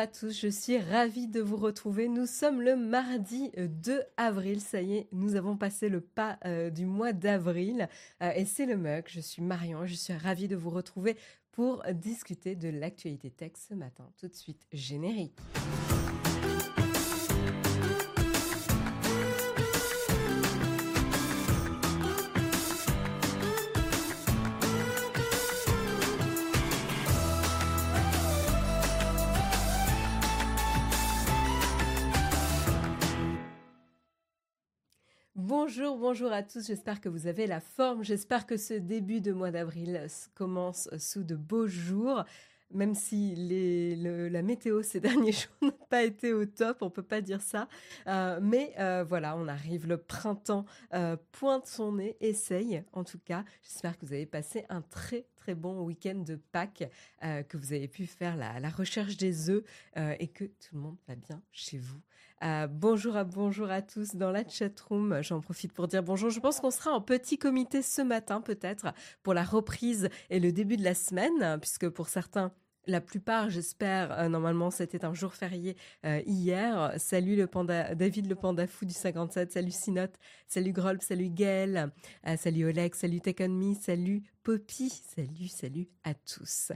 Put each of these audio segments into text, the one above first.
à tous, je suis ravie de vous retrouver. Nous sommes le mardi 2 avril, ça y est, nous avons passé le pas du mois d'avril et c'est le mug. Je suis Marion, je suis ravie de vous retrouver pour discuter de l'actualité tech ce matin. Tout de suite, générique. Bonjour à tous, j'espère que vous avez la forme, j'espère que ce début de mois d'avril commence sous de beaux jours, même si la météo ces derniers jours n'a pas été au top, on peut pas dire ça, mais voilà, on arrive, le printemps pointe son nez, essaye en tout cas, j'espère que vous avez passé un très bon week-end de Pâques, que vous avez pu faire la recherche des œufs et que tout le monde va bien chez vous. Bonjour à tous dans la chatroom. J'en profite pour dire bonjour. Je pense qu'on sera en petit comité ce matin peut-être pour la reprise et le début de la semaine, puisque pour certains, la plupart, j'espère, normalement c'était un jour férié hier. Salut le panda, David le panda fou du 57, salut Sinote, salut Grolp, salut Gaël, salut Oleg, salut Tech On Me, salut Poppy, salut à tous.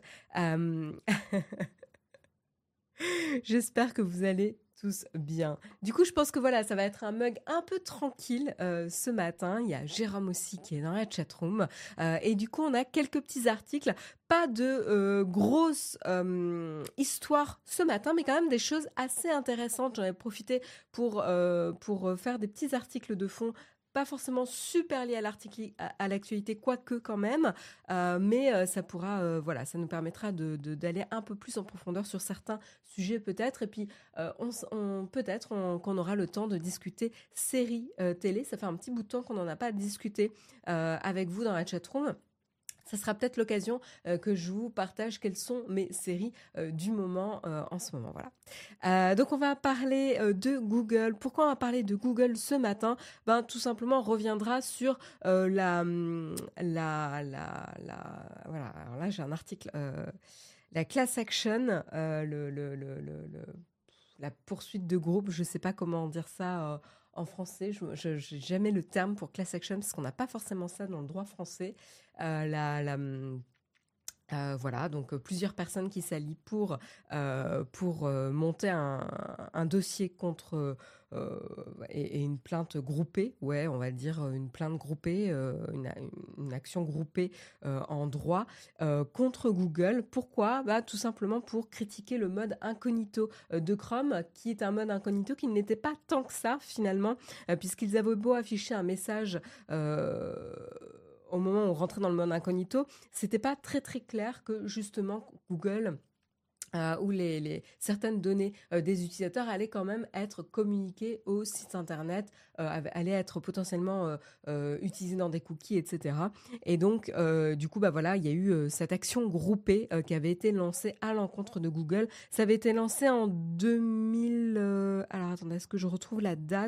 J'espère que vous allez tous bien. Du coup, je pense que voilà, ça va être un mug un peu tranquille ce matin. Il y a Jérôme aussi qui est dans la chatroom. Et du coup, on a quelques petits articles. Pas de grosses histoires ce matin, mais quand même des choses assez intéressantes. J'en ai profité pour faire des petits articles de fond, pas forcément super liés à l'actualité, quoique quand même, mais ça pourra, voilà, ça nous permettra d'aller un peu plus en profondeur sur certains sujets peut-être, et puis peut-être qu'on aura le temps de discuter séries télé. Ça fait un petit bout de temps qu'on n'en a pas discuté avec vous dans la chatroom. Ça sera peut-être l'occasion que je vous partage quelles sont mes séries du moment en ce moment. Voilà. Donc on va parler de Google. Pourquoi on va parler de Google ce matin ? Ben tout simplement on reviendra sur voilà. Alors là j'ai un article. La class action, la poursuite de groupe. Je sais pas comment dire ça. En français, je n'ai jamais le terme pour class action parce qu'on n'a pas forcément ça dans le droit français. Voilà, donc plusieurs personnes qui s'allient pour monter un dossier contre et une plainte groupée, ouais, on va dire une plainte groupée, une action groupée en droit contre Google. Pourquoi ? Bah, tout simplement pour critiquer le mode incognito de Chrome, qui est un mode incognito qui n'était pas tant que ça finalement, puisqu'ils avaient beau afficher un message au moment où on rentrait dans le mode incognito, c'était pas très clair que justement Google où certaines données des utilisateurs allaient quand même être communiquées au site internet, allaient être potentiellement utilisées dans des cookies, etc. Et donc, du coup, bah voilà, il y a eu cette action groupée qui avait été lancée à l'encontre de Google. Ça avait été lancé en 2000... alors, attendez, est-ce que je retrouve la date ?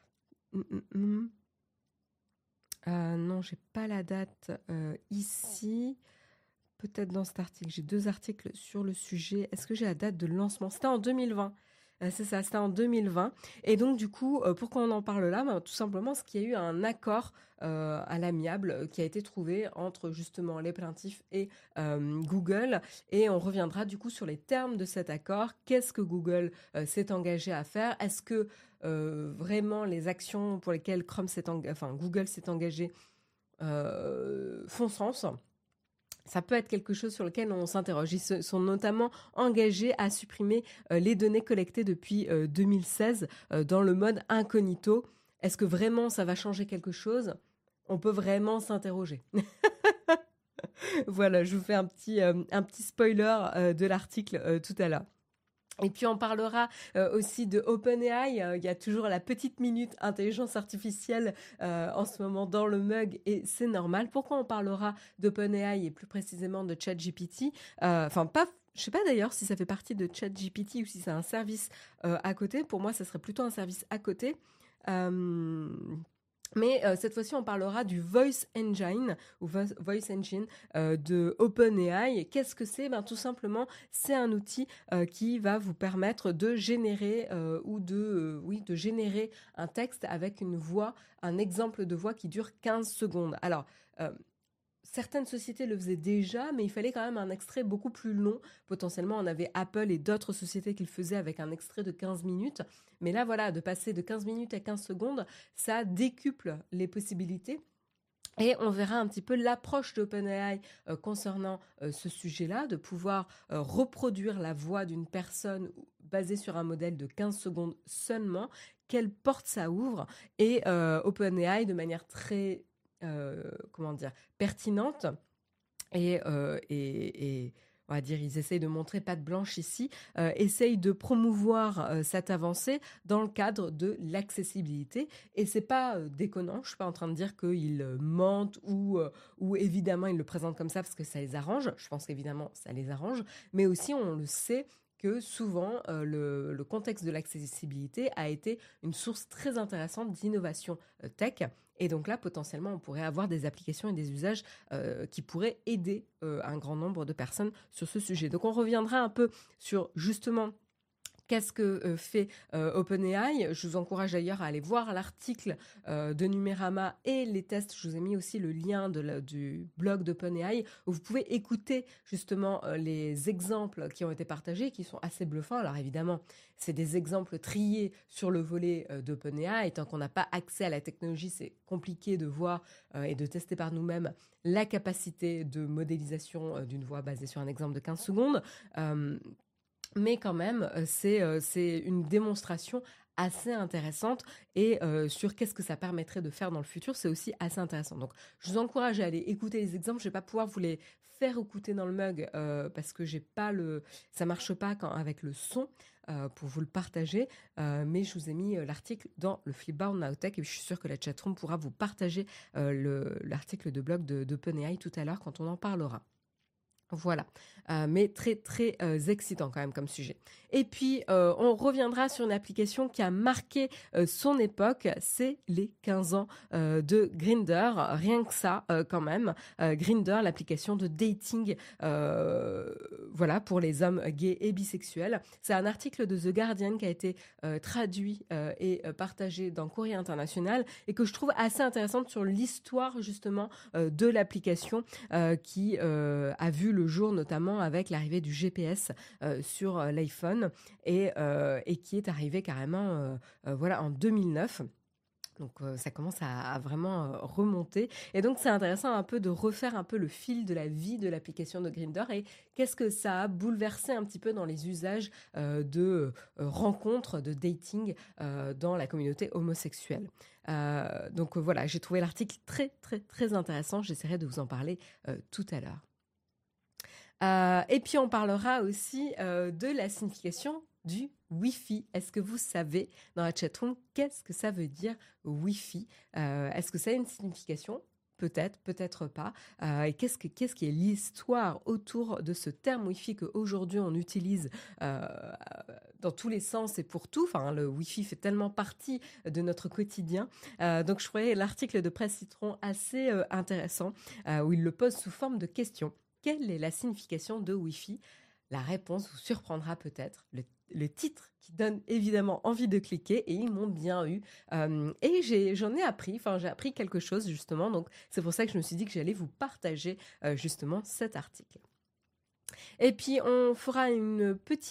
Non, j'ai pas la date ici. Peut-être dans cet article. J'ai 2 articles sur le sujet. Est-ce que j'ai la date de lancement ? C'était en 2020. C'est ça, c'était en 2020. Et donc, du coup, pourquoi on en parle là ? Tout simplement parce qu'il y a eu un accord à l'amiable qui a été trouvé entre justement les plaintifs et Google. Et on reviendra du coup sur les termes de cet accord. Qu'est-ce que Google s'est engagé à faire ? Est-ce que vraiment les actions pour lesquelles Google s'est engagé font sens ? Ça peut être quelque chose sur lequel on s'interroge. Ils se sont notamment engagés à supprimer les données collectées depuis 2016 dans le mode incognito. Est-ce que vraiment ça va changer quelque chose ? On peut vraiment s'interroger. Voilà, je vous fais un petit spoiler de l'article tout à l'heure. Et puis on parlera aussi de OpenAI. Il y a toujours la petite minute intelligence artificielle en ce moment dans le mug et c'est normal. Pourquoi on parlera d'OpenAI et plus précisément de ChatGPT ? Je sais pas d'ailleurs si ça fait partie de ChatGPT ou si c'est un service à côté. Pour moi, ça serait plutôt un service à côté. Mais cette fois-ci, on parlera du Voice Engine ou Voice Engine de OpenAI. Qu'est-ce que c'est? Tout simplement, c'est un outil qui va vous permettre de générer de générer un texte avec une voix, un exemple de voix qui dure 15 secondes. Alors, certaines sociétés le faisaient déjà, mais il fallait quand même un extrait beaucoup plus long. Potentiellement, on avait Apple et d'autres sociétés qui le faisaient avec un extrait de 15 minutes. Mais là, voilà, de passer de 15 minutes à 15 secondes, ça décuple les possibilités. Et on verra un petit peu l'approche d'OpenAI concernant ce sujet-là, de pouvoir reproduire la voix d'une personne basée sur un modèle de 15 secondes seulement, quelle porte ça ouvre, et OpenAI de manière très pertinente et on va dire, ils essayent de montrer patte blanche ici, essayent de promouvoir cette avancée dans le cadre de l'accessibilité. Et c'est pas déconnant, je suis pas en train de dire qu'ils mentent ou évidemment ils le présentent comme ça parce que ça les arrange. Je pense qu'évidemment ça les arrange, mais aussi on le sait que souvent le contexte de l'accessibilité a été une source très intéressante d'innovation tech. Et donc là, potentiellement, on pourrait avoir des applications et des usages qui pourraient aider un grand nombre de personnes sur ce sujet. Donc on reviendra un peu sur justement qu'est-ce que fait OpenAI. Je vous encourage d'ailleurs à aller voir l'article de Numérama et les tests. Je vous ai mis aussi le lien du blog d'OpenAI où vous pouvez écouter justement les exemples qui ont été partagés, qui sont assez bluffants. Alors évidemment, c'est des exemples triés sur le volet d'OpenAI. Tant qu'on n'a pas accès à la technologie, c'est compliqué de voir et de tester par nous-mêmes la capacité de modélisation d'une voix basée sur un exemple de 15 secondes. Mais quand même, c'est une démonstration assez intéressante et sur qu'est-ce que ça permettrait de faire dans le futur, c'est aussi assez intéressant. Donc, je vous encourage à aller écouter les exemples. Je vais pas pouvoir vous les faire écouter dans le mug parce que ça marche pas avec le son pour vous le partager. Mais je vous ai mis l'article dans le Flipboard Nowtech et je suis sûre que la chatroom pourra vous partager l'article de blog d'OpenAI tout à l'heure quand on en parlera. Voilà, mais très très excitant quand même comme sujet. Et puis on reviendra sur une application qui a marqué son époque, c'est les 15 ans de Grindr, rien que ça quand même. Grindr, l'application de dating, voilà, pour les hommes gays et bisexuels. C'est un article de The Guardian qui a été traduit et partagé dans Courrier International et que je trouve assez intéressante sur l'histoire justement de l'application qui a vu le jour notamment avec l'arrivée du GPS sur l'iPhone et qui est arrivé carrément voilà, en 2009. Donc ça commence à vraiment remonter. Et donc c'est intéressant un peu de refaire un peu le fil de la vie de l'application de Grindr et qu'est-ce que ça a bouleversé un petit peu dans les usages de rencontres, de dating dans la communauté homosexuelle. Donc voilà, j'ai trouvé l'article très très très intéressant. J'essaierai de vous en parler tout à l'heure. Et puis on parlera aussi de la signification du Wi-Fi. Est-ce que vous savez dans la chatroom qu'est-ce que ça veut dire Wi-Fi? Est-ce que ça a une signification? Peut-être, peut-être pas. Et qu'est-ce qui est l'histoire autour de ce terme Wi-Fi qu'aujourd'hui on utilise dans tous les sens et pour tout. Enfin, le Wi-Fi fait tellement partie de notre quotidien. Donc je trouvais l'article de Presse Citron assez intéressant où il le pose sous forme de question. Quelle est la signification de Wi-Fi? La réponse vous surprendra peut-être. Le titre qui donne évidemment envie de cliquer et ils m'ont bien eu. Et j'en ai appris, j'ai appris quelque chose justement. Donc c'est pour ça que je me suis dit que j'allais vous partager justement cet article. Et puis on fera un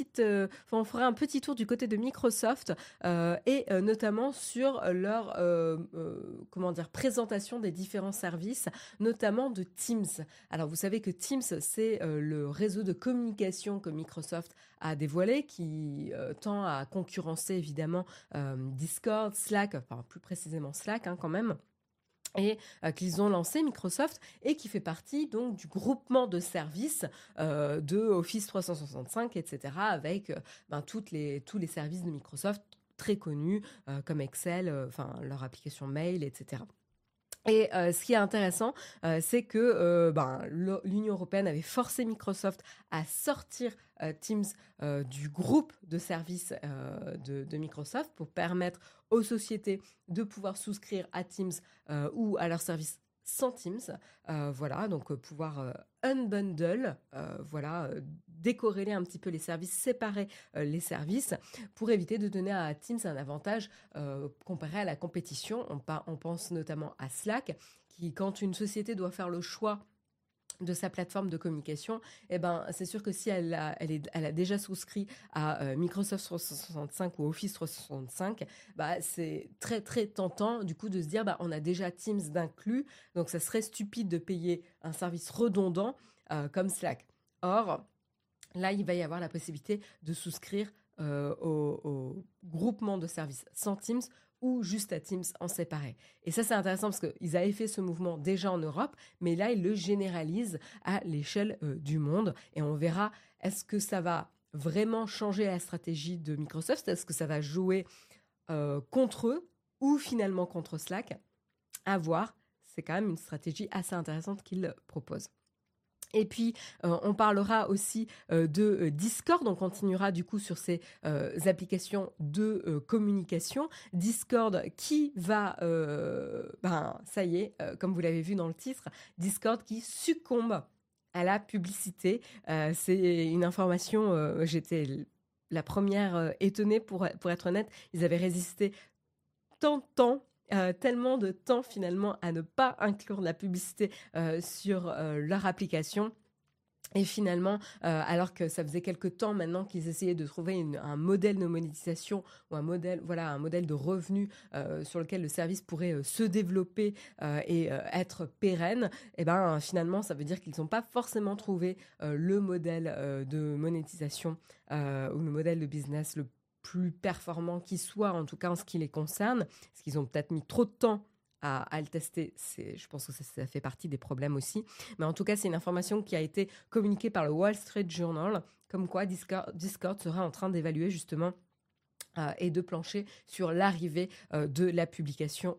petit tour du côté de Microsoft et notamment sur leur présentation des différents services, notamment de Teams. Alors vous savez que Teams c'est le réseau de communication que Microsoft a dévoilé qui tend à concurrencer évidemment Discord, Slack, enfin plus précisément Slack quand même. Et qu'ils ont lancé Microsoft et qui fait partie donc du groupement de services de Office 365, etc. avec tous les services de Microsoft très connus comme Excel, leur application mail, etc. Et ce qui est intéressant, c'est que l'Union européenne avait forcé Microsoft à sortir Teams du groupe de services de Microsoft pour permettre aux sociétés de pouvoir souscrire à Teams ou à leurs services sans Teams. Voilà, donc pouvoir unbundle, décorréler un petit peu les services, séparer les services pour éviter de donner à Teams un avantage comparé à la compétition. On pense notamment à Slack, qui, quand une société doit faire le choix de sa plateforme de communication, c'est sûr que si elle a déjà souscrit à Microsoft 365 ou Office 365, c'est très très tentant du coup de se dire on a déjà Teams d'inclus, donc ça serait stupide de payer un service redondant comme Slack. Or, là, il va y avoir la possibilité de souscrire au groupement de services sans Teams ou juste à Teams en séparé. Et ça, c'est intéressant parce qu'ils avaient fait ce mouvement déjà en Europe, mais là, ils le généralisent à l'échelle du monde. Et on verra, est-ce que ça va vraiment changer la stratégie de Microsoft? Est-ce que ça va jouer contre eux ou finalement contre Slack? À voir. C'est quand même une stratégie assez intéressante qu'ils proposent. Et puis, on parlera aussi de Discord. On continuera du coup sur ces applications de communication. Discord qui va, ça y est, comme vous l'avez vu dans le titre, Discord qui succombe à la publicité. C'est une information, j'étais la première étonnée pour être honnête. Ils avaient résisté tant de temps. Tellement de temps finalement à ne pas inclure la publicité sur leur application. Et finalement, alors que ça faisait quelques temps maintenant qu'ils essayaient de trouver un modèle de monétisation ou un modèle de revenu sur lequel le service pourrait se développer et être pérenne, finalement, ça veut dire qu'ils n'ont pas forcément trouvé le modèle de monétisation ou le modèle de business le plus performant qui soit, en tout cas en ce qui les concerne, parce qu'ils ont peut-être mis trop de temps à le tester. Je pense que ça fait partie des problèmes aussi. Mais en tout cas, c'est une information qui a été communiquée par le Wall Street Journal, comme quoi Discord serait en train d'évaluer justement et de plancher sur l'arrivée de la publicité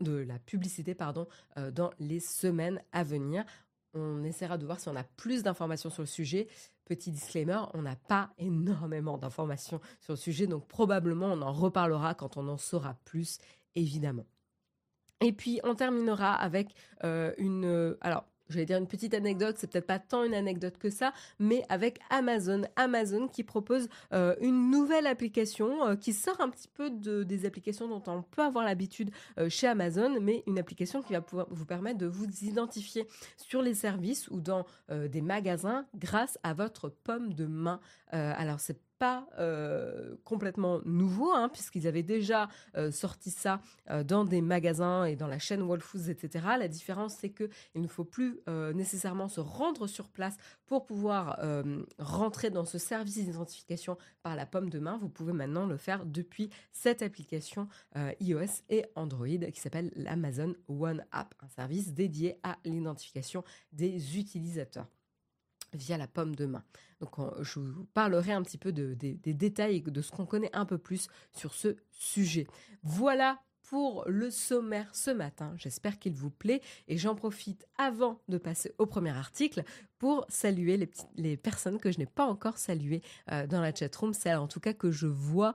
dans les semaines à venir. On essaiera de voir si on a plus d'informations sur le sujet. Petit disclaimer, on n'a pas énormément d'informations sur le sujet, donc probablement on en reparlera quand on en saura plus, évidemment. Et puis, on terminera avec j'allais dire une petite anecdote, c'est peut-être pas tant une anecdote que ça, mais avec Amazon. Amazon qui propose une nouvelle application qui sort un petit peu des applications dont on peut avoir l'habitude chez Amazon, mais une application qui va pouvoir vous permettre de vous identifier sur les services ou dans des magasins grâce à votre paume de main. Alors, c'est pas complètement nouveau, puisqu'ils avaient déjà sorti ça dans des magasins et dans la chaîne Whole Foods, etc. La différence, c'est qu'il ne faut plus nécessairement se rendre sur place pour pouvoir rentrer dans ce service d'identification par la paume de main. Vous pouvez maintenant le faire depuis cette application iOS et Android qui s'appelle l'Amazon One App, un service dédié à l'identification des utilisateurs via la paume de main. Donc, je vous parlerai un petit peu des détails et de ce qu'on connaît un peu plus sur ce sujet. Voilà pour le sommaire ce matin. J'espère qu'il vous plaît et j'en profite avant de passer au premier article pour saluer les personnes que je n'ai pas encore saluées dans la chatroom, celles en tout cas que je vois.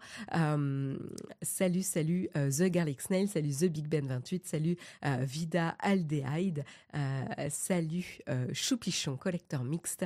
Salut The Garlic Snail, salut The Big Ben 28, salut Vida Aldehyde, salut Choupichon, collecteur mixte,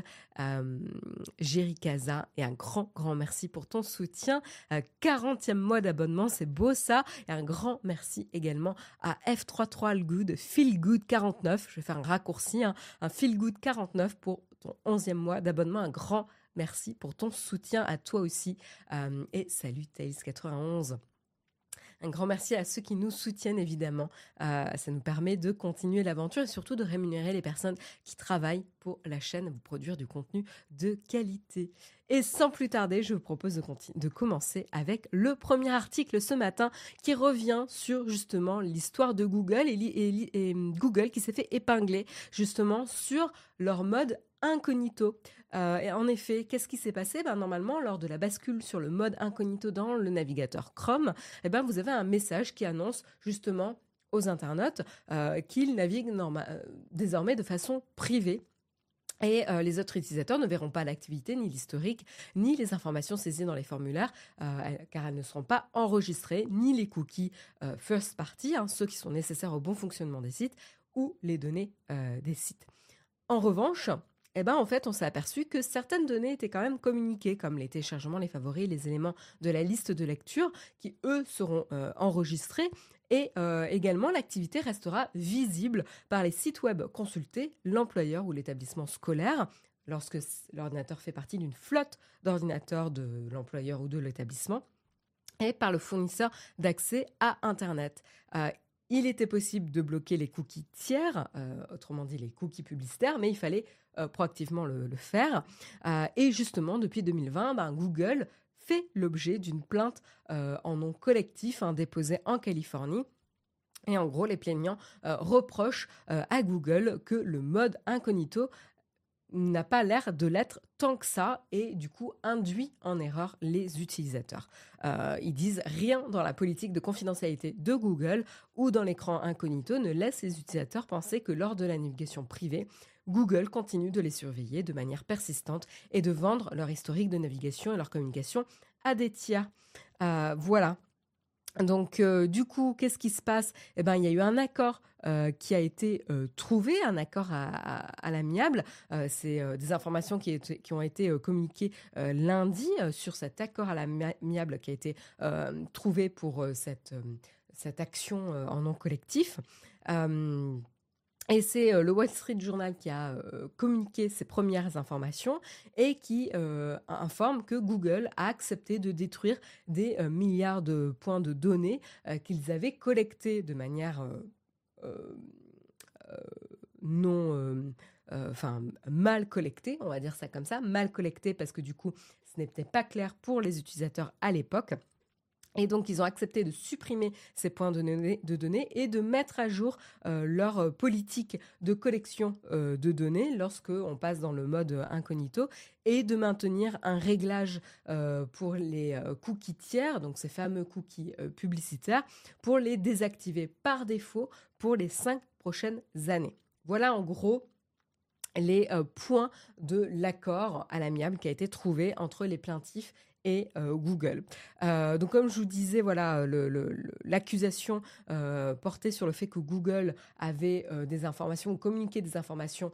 Jerry Casa, et un grand merci pour ton soutien. 40e mois d'abonnement, c'est beau ça. Et un grand merci également à F33 Good, Feel Good 49. Je vais faire un raccourci, un Feel Good 49 pour ton 11e mois d'abonnement. Un grand merci pour ton soutien à toi aussi. Et salut Tails91. Un grand merci à ceux qui nous soutiennent, évidemment. Ça nous permet de continuer l'aventure et surtout de rémunérer les personnes qui travaillent pour la chaîne, vous produire du contenu de qualité. Et sans plus tarder, je vous propose de commencer avec le premier article ce matin qui revient sur justement l'histoire de Google et Google qui s'est fait épingler justement sur leur mode incognito. Et en effet, qu'est-ce qui s'est passé ? Normalement, lors de la bascule sur le mode incognito dans le navigateur Chrome, vous avez un message qui annonce justement aux internautes qu'ils naviguent désormais de façon privée. Et les autres utilisateurs ne verront pas l'activité, ni l'historique, ni les informations saisies dans les formulaires, car elles ne seront pas enregistrées, ni les cookies first party, ceux qui sont nécessaires au bon fonctionnement des sites, ou les données des sites. En revanche, en fait, on s'est aperçu que certaines données étaient quand même communiquées, comme les téléchargements, les favoris, les éléments de la liste de lecture, qui, eux, seront enregistrés. Et également, l'activité restera visible par les sites web consultés, l'employeur ou l'établissement scolaire, lorsque l'ordinateur fait partie d'une flotte d'ordinateurs de l'employeur ou de l'établissement, et par le fournisseur d'accès à Internet. Il était possible de bloquer les cookies tiers, autrement dit les cookies publicitaires, mais il fallait proactivement le faire. Et justement, depuis 2020, Google fait l'objet d'une plainte en nom collectif déposée en Californie. Et en gros, les plaignants reprochent à Google que le mode incognito n'a pas l'air de l'être tant que ça et du coup induit en erreur les utilisateurs. Ils disent rien dans la politique de confidentialité de Google ou dans l'écran incognito ne laisse les utilisateurs penser que lors de la navigation privée, Google continue de les surveiller de manière persistante et de vendre leur historique de navigation et leur communication à des tiers. Voilà. Donc, du coup, qu'est-ce qui se passe ? Il y a eu un accord qui a été trouvé, un accord à l'amiable. C'est des informations qui ont été communiquées lundi sur cet accord à l'amiable qui a été trouvé pour cette action en nom collectif. Et c'est le Wall Street Journal qui a communiqué ces premières informations et qui informe que Google a accepté de détruire des milliards de points de données qu'ils avaient collectés de manière mal collectée, on va dire ça comme ça, mal collectée parce que du coup, ce n'était pas clair pour les utilisateurs à l'époque. Et donc, ils ont accepté de supprimer ces points de données et de mettre à jour leur politique de collection de données lorsqu'on passe dans le mode incognito et de maintenir un réglage pour les cookies tiers, donc ces fameux cookies publicitaires, pour les désactiver par défaut pour les 5 prochaines années. Voilà en gros les points de l'accord à l'amiable qui a été trouvé entre les plaintifs et Google. Donc comme je vous disais, voilà, l'accusation portait sur le fait que Google avait des informations ou communiqué des informations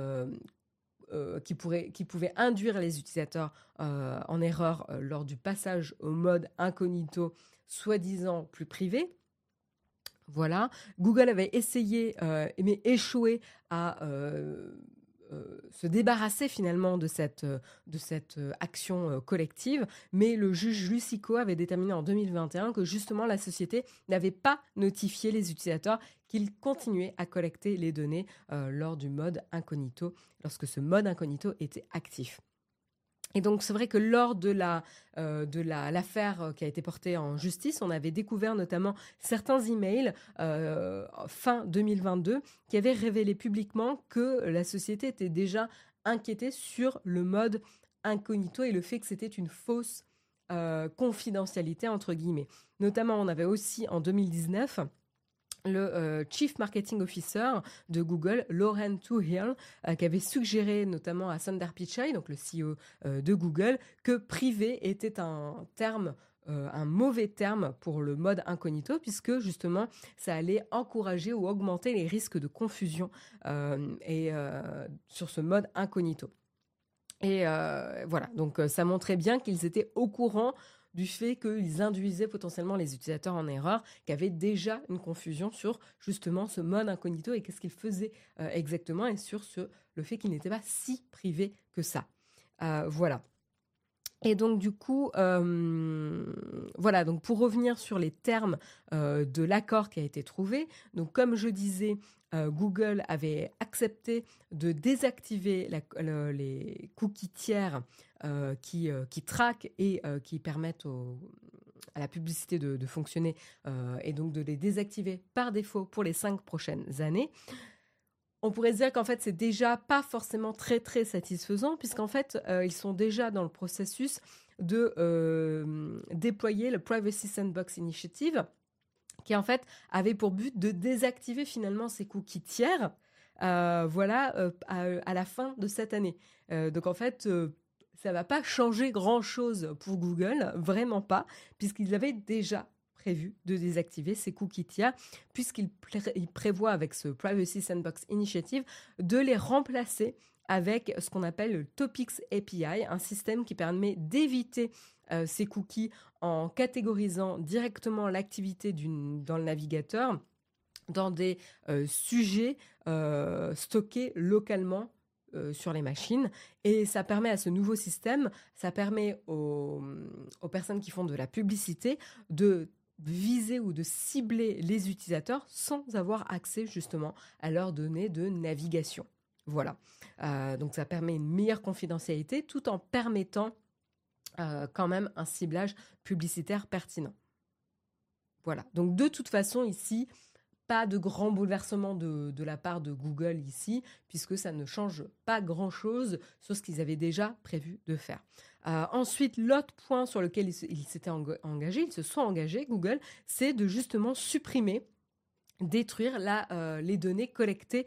qui pouvaient induire les utilisateurs en erreur lors du passage au mode incognito, soi-disant plus privé. Voilà, Google avait essayé mais échoué à se débarrasser finalement de cette action collective, mais le juge Lucico avait déterminé en 2021 que justement la société n'avait pas notifié les utilisateurs qu'ils continuaient à collecter les données lors du mode incognito, lorsque ce mode incognito était actif. Et donc, c'est vrai que lors de l'affaire qui a été portée en justice, on avait découvert notamment certains emails fin 2022 qui avaient révélé publiquement que la société était déjà inquiétée sur le mode incognito et le fait que c'était une fausse confidentialité, entre guillemets. Notamment, on avait aussi en 2019... le Chief Marketing Officer de Google, Lauren Toohill, qui avait suggéré notamment à Sundar Pichai, donc le CEO de Google, que privé était un mauvais terme pour le mode incognito, puisque justement, ça allait encourager ou augmenter les risques de confusion sur ce mode incognito. Et voilà, donc ça montrait bien qu'ils étaient au courant du fait qu'ils induisaient potentiellement les utilisateurs en erreur, qui avaient déjà une confusion sur justement ce mode incognito et qu'est-ce qu'il faisait exactement, et sur le fait qu'il n'était pas si privé que ça. Voilà. Et donc du coup, voilà, donc pour revenir sur les termes de l'accord qui a été trouvé, donc comme je disais, Google avait accepté de désactiver les cookies tiers qui traquent et qui permettent à la publicité de fonctionner et donc de les désactiver par défaut pour les 5 prochaines années. On pourrait se dire qu'en fait, c'est déjà pas forcément très, très satisfaisant puisqu'en fait, ils sont déjà dans le processus de déployer le Privacy Sandbox Initiative, qui en fait avait pour but de désactiver finalement ces cookies tiers, à la fin de cette année. Donc en fait, ça va pas changer grand-chose pour Google, vraiment pas, puisqu'ils avaient déjà prévu de désactiver ces cookies tiers, puisqu'ils prévoient avec ce Privacy Sandbox Initiative de les remplacer avec ce qu'on appelle le Topics API, un système qui permet d'éviter ces cookies en catégorisant directement l'activité dans le navigateur dans des sujets stockés localement sur les machines. Et ça permet à ce nouveau système, ça permet aux personnes qui font de la publicité de viser ou de cibler les utilisateurs sans avoir accès justement à leurs données de navigation. Voilà. Donc ça permet une meilleure confidentialité tout en permettant quand même un ciblage publicitaire pertinent. Voilà. Donc de toute façon ici, pas de grand bouleversement de la part de Google ici, puisque ça ne change pas grand-chose sur ce qu'ils avaient déjà prévu de faire. Ensuite, l'autre point sur lequel ils s'étaient engagés, ils se sont engagés, Google, c'est de justement supprimer, détruire les données collectées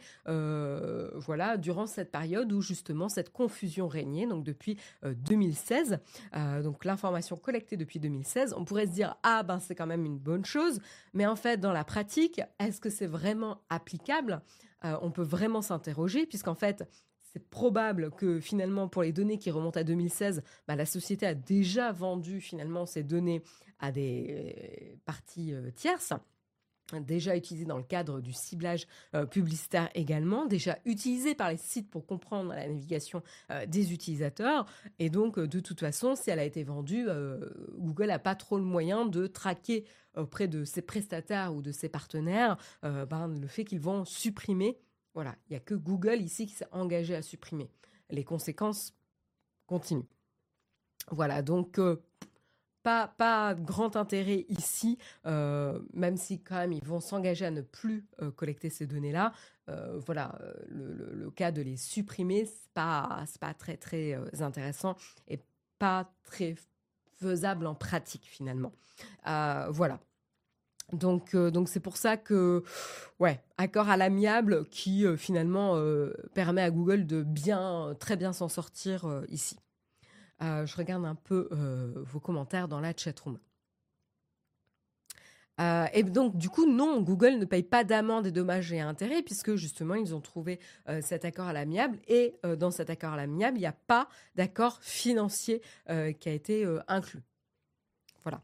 durant cette période où justement cette confusion régnait, donc depuis 2016. Donc l'information collectée depuis 2016, on pourrait se dire c'est quand même une bonne chose, mais en fait dans la pratique, est-ce que c'est vraiment applicable? On peut vraiment s'interroger, puisqu'en fait c'est probable que finalement pour les données qui remontent à 2016, la société a déjà vendu finalement ces données à des parties tierces, déjà utilisé dans le cadre du ciblage publicitaire également, déjà utilisé par les sites pour comprendre la navigation des utilisateurs. Et donc, de toute façon, si elle a été vendue, Google n'a pas trop le moyen de traquer auprès de ses prestataires ou de ses partenaires le fait qu'ils vont supprimer. Voilà, il n'y a que Google ici qui s'est engagé à supprimer. Les conséquences continuent. Voilà, donc pas grand intérêt ici, même si quand même ils vont s'engager à ne plus collecter ces données-là. Le cas de les supprimer, c'est pas très très intéressant et pas très faisable en pratique finalement. Voilà. Donc c'est pour ça que, accord à l'amiable qui finalement permet à Google de très bien s'en sortir ici. Je regarde un peu vos commentaires dans la chatroom. Et donc, du coup, non, Google ne paye pas d'amende et dommages et intérêts, puisque justement, ils ont trouvé cet accord à l'amiable. Et dans cet accord à l'amiable, il n'y a pas d'accord financier qui a été inclus. Voilà.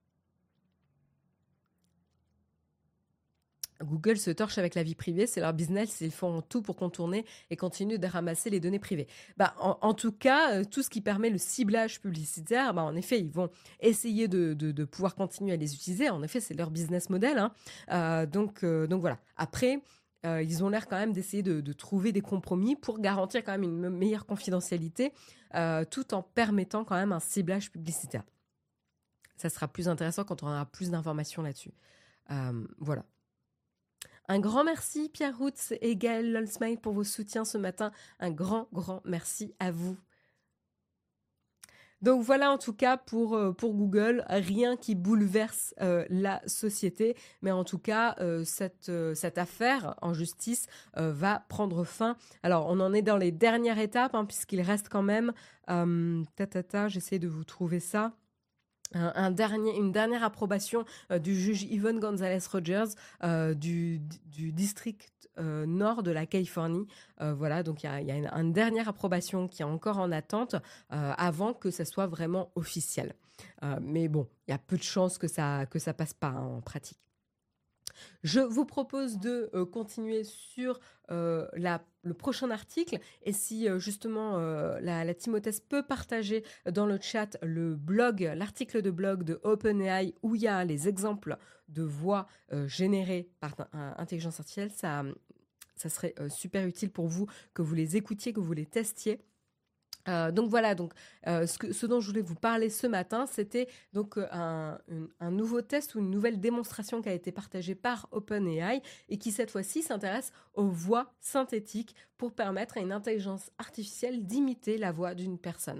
Google se torche avec la vie privée, c'est leur business, ils font tout pour contourner et continuer de ramasser les données privées. En tout cas, tout ce qui permet le ciblage publicitaire, en effet, ils vont essayer de pouvoir continuer à les utiliser. En effet, c'est leur business model. Donc voilà. Après, ils ont l'air quand même d'essayer de trouver des compromis pour garantir quand même une meilleure confidentialité, tout en permettant quand même un ciblage publicitaire. Ça sera plus intéressant quand on aura plus d'informations là-dessus. Voilà. Un grand merci Pierre Routz et Gaël Lolsmay pour vos soutiens ce matin. Un grand merci à vous. Donc voilà en tout cas pour Google, rien qui bouleverse la société, mais en tout cas cette affaire en justice va prendre fin. Alors on en est dans les dernières étapes puisqu'il reste quand même, j'essaie de vous trouver ça. Une dernière approbation du juge Yvonne González Rogers du district nord de la Californie. Voilà, donc il y a une dernière approbation qui est encore en attente avant que ça soit vraiment officiel. Mais bon, il y a peu de chances que ça passe pas en pratique. Je vous propose de continuer sur le prochain article, et si justement la Timothée peut partager dans le chat l'article de blog de OpenAI où il y a les exemples de voix générées par intelligence artificielle, ça serait super utile pour vous que vous les écoutiez, que vous les testiez. Donc voilà, ce dont je voulais vous parler ce matin, c'était donc un nouveau test ou une nouvelle démonstration qui a été partagée par OpenAI et qui cette fois-ci s'intéresse aux voix synthétiques pour permettre à une intelligence artificielle d'imiter la voix d'une personne.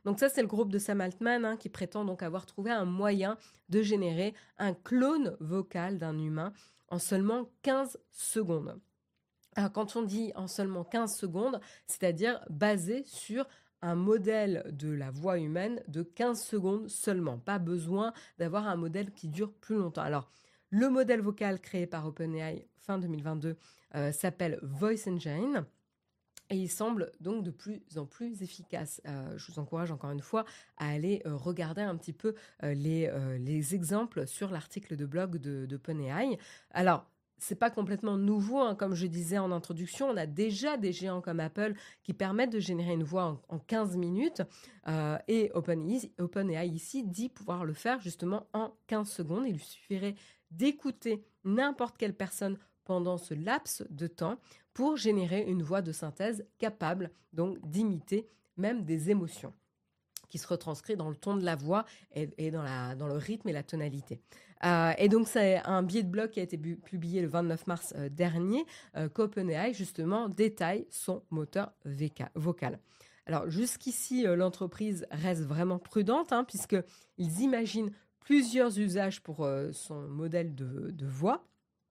Donc ça, c'est le groupe de Sam Altman qui prétend donc avoir trouvé un moyen de générer un clone vocal d'un humain en seulement 15 secondes. Alors, quand on dit en seulement 15 secondes, c'est-à-dire basé sur un modèle de la voix humaine de 15 secondes seulement. Pas besoin d'avoir un modèle qui dure plus longtemps. Alors, le modèle vocal créé par OpenAI fin 2022 s'appelle Voice Engine. Et il semble donc de plus en plus efficace. Je vous encourage encore une fois à aller regarder un petit peu les exemples sur l'article de blog de OpenAI. Alors, c'est pas complètement nouveau, comme je disais en introduction. On a déjà des géants comme Apple qui permettent de générer une voix en 15 minutes. Et OpenAI ici dit pouvoir le faire justement en 15 secondes. Il lui suffirait d'écouter n'importe quelle personne pendant ce laps de temps pour générer une voix de synthèse capable donc d'imiter même des émotions qui se retranscrit dans le ton de la voix et dans le rythme et la tonalité. Et donc, c'est un billet de blog qui a été publié le 29 mars dernier qu'OpenAI, justement, détaille son moteur vocal. Alors, jusqu'ici, l'entreprise reste vraiment prudente puisqu'ils imaginent plusieurs usages pour son modèle de voix.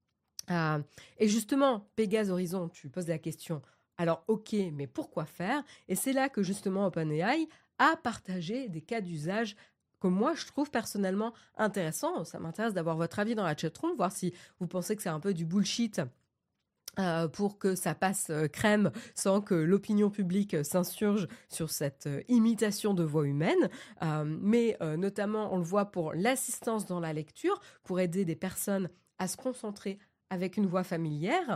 Et justement, Pégase Horizon, tu poses la question, alors ok, mais pourquoi faire? Et c'est là que justement OpenAI a partagé des cas d'usage que moi je trouve personnellement intéressants. Ça m'intéresse d'avoir votre avis dans la chatroom, voir si vous pensez que c'est un peu du bullshit pour que ça passe crème sans que l'opinion publique s'insurge sur cette imitation de voix humaine. Mais notamment, on le voit pour l'assistance dans la lecture, pour aider des personnes à se concentrer avec une voix familière.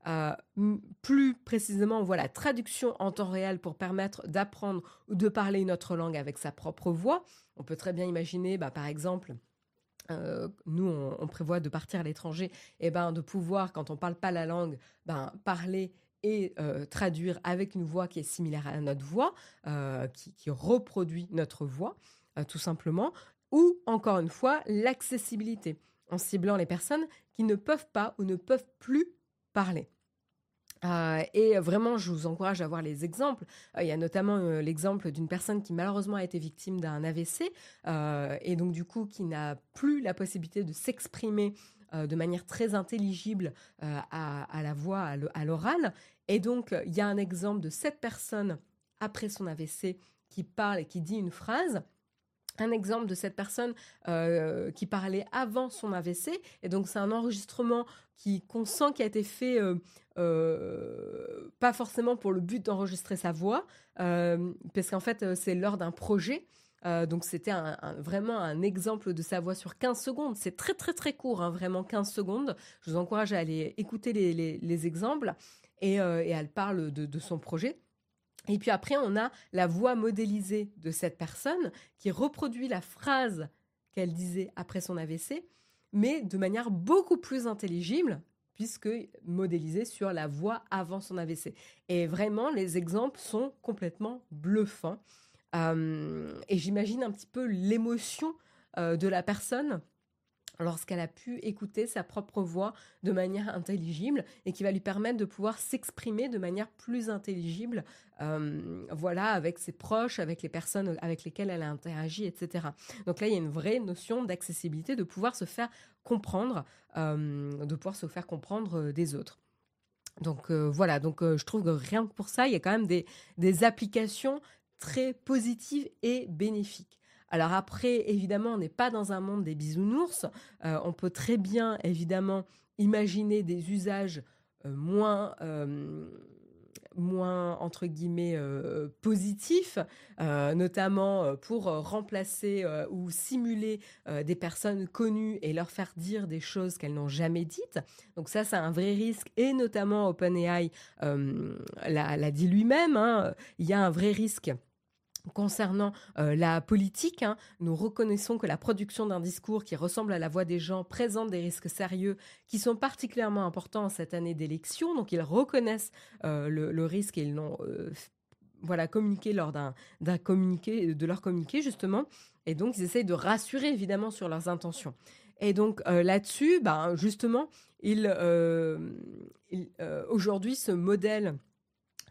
Plus précisément, la traduction en temps réel pour permettre d'apprendre ou de parler une autre langue avec sa propre voix. On peut très bien imaginer, par exemple, nous, on prévoit de partir à l'étranger, et de pouvoir, quand on ne parle pas la langue, parler et traduire avec une voix qui est similaire à notre voix, qui reproduit notre voix, tout simplement. Ou, encore une fois, l'accessibilité, en ciblant les personnes qui ne peuvent pas ou ne peuvent plus parler. Et vraiment, je vous encourage à voir les exemples. Il y a notamment l'exemple d'une personne qui malheureusement a été victime d'un AVC et donc du coup qui n'a plus la possibilité de s'exprimer de manière très intelligible à la voix, à l'oral. Et donc, il y a un exemple de cette personne après son AVC qui parle et qui dit une phrase. Un exemple de cette personne qui parlait avant son AVC. Et donc, c'est un enregistrement qu'on sent qui a été fait pas forcément pour le but d'enregistrer sa voix, parce qu'en fait, c'est lors d'un projet. Donc, c'était vraiment un exemple de sa voix sur 15 secondes. C'est très, très, très court, vraiment 15 secondes. Je vous encourage à aller écouter les exemples. Et elle parle de son projet. Et puis après, on a la voix modélisée de cette personne qui reproduit la phrase qu'elle disait après son AVC, mais de manière beaucoup plus intelligible, puisque modélisée sur la voix avant son AVC. Et vraiment, les exemples sont complètement bluffants. Et j'imagine un petit peu l'émotion de la personne lorsqu'elle a pu écouter sa propre voix de manière intelligible et qui va lui permettre de pouvoir s'exprimer de manière plus intelligible, avec ses proches, avec les personnes avec lesquelles elle a interagi, etc. Donc là, il y a une vraie notion d'accessibilité, de pouvoir se faire comprendre, des autres. Donc je trouve que rien que pour ça, il y a quand même des applications très positives et bénéfiques. Alors après, évidemment, on n'est pas dans un monde des bisounours. On peut très bien, évidemment, imaginer des usages moins entre guillemets positifs, notamment pour remplacer ou simuler des personnes connues et leur faire dire des choses qu'elles n'ont jamais dites. Donc ça, c'est un vrai risque, et notamment OpenAI l'a dit lui-même, il y a un vrai risque concernant la politique. Nous reconnaissons que la production d'un discours qui ressemble à la voix des gens présente des risques sérieux qui sont particulièrement importants en cette année d'élection. Donc, ils reconnaissent le risque et ils l'ont communiqué lors d'un communiqué, de leur communiqué, justement. Et donc, ils essayent de rassurer, évidemment, sur leurs intentions. Et donc, là-dessus, justement, aujourd'hui, ce modèle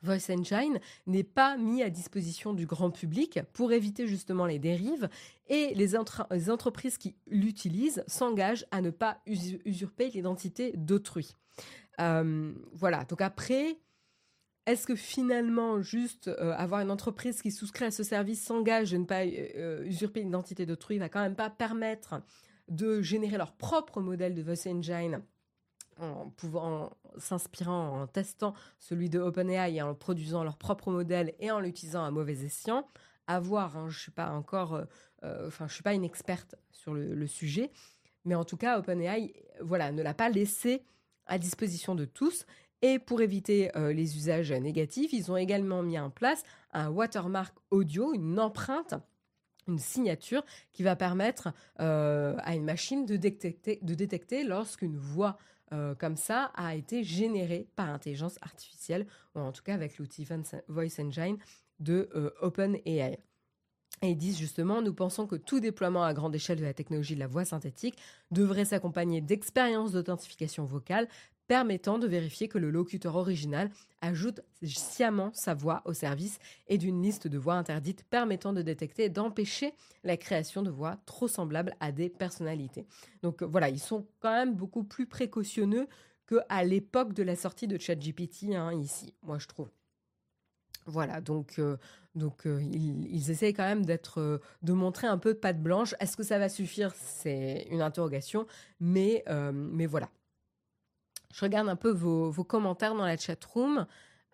Voice Engine n'est pas mis à disposition du grand public pour éviter justement les dérives et les entreprises qui l'utilisent s'engagent à ne pas usurper l'identité d'autrui. Voilà, donc après, est-ce que finalement juste avoir une entreprise qui souscrit à ce service s'engage à ne pas usurper l'identité d'autrui va quand même pas permettre de générer leur propre modèle de Voice Engine en s'inspirant, en testant celui de OpenAI et en produisant leur propre modèle et en l'utilisant à mauvais escient. À voir, hein, je suis pas encore, je suis pas une experte sur le sujet, mais en tout cas, OpenAI, voilà, ne l'a pas laissé à disposition de tous. Et pour éviter les usages négatifs, ils ont également mis en place un watermark audio, une empreinte, une signature qui va permettre à une machine de détecter lorsqu'une voix comme ça a été générée par intelligence artificielle, ou en tout cas avec l'outil Voice Engine de OpenAI. Et ils disent justement, nous pensons que tout déploiement à grande échelle de la technologie de la voix synthétique devrait s'accompagner d'expériences d'authentification vocale permettant de vérifier que le locuteur original ajoute sciemment sa voix au service et d'une liste de voix interdites permettant de détecter et d'empêcher la création de voix trop semblables à des personnalités. Donc voilà, ils sont quand même beaucoup plus précautionneux qu'à l'époque de la sortie de ChatGPT, ici, moi je trouve. Voilà, donc ils essayent quand même de montrer un peu patte blanche. Est-ce que ça va suffire? C'est une interrogation, mais voilà. Je regarde un peu vos commentaires dans la chatroom.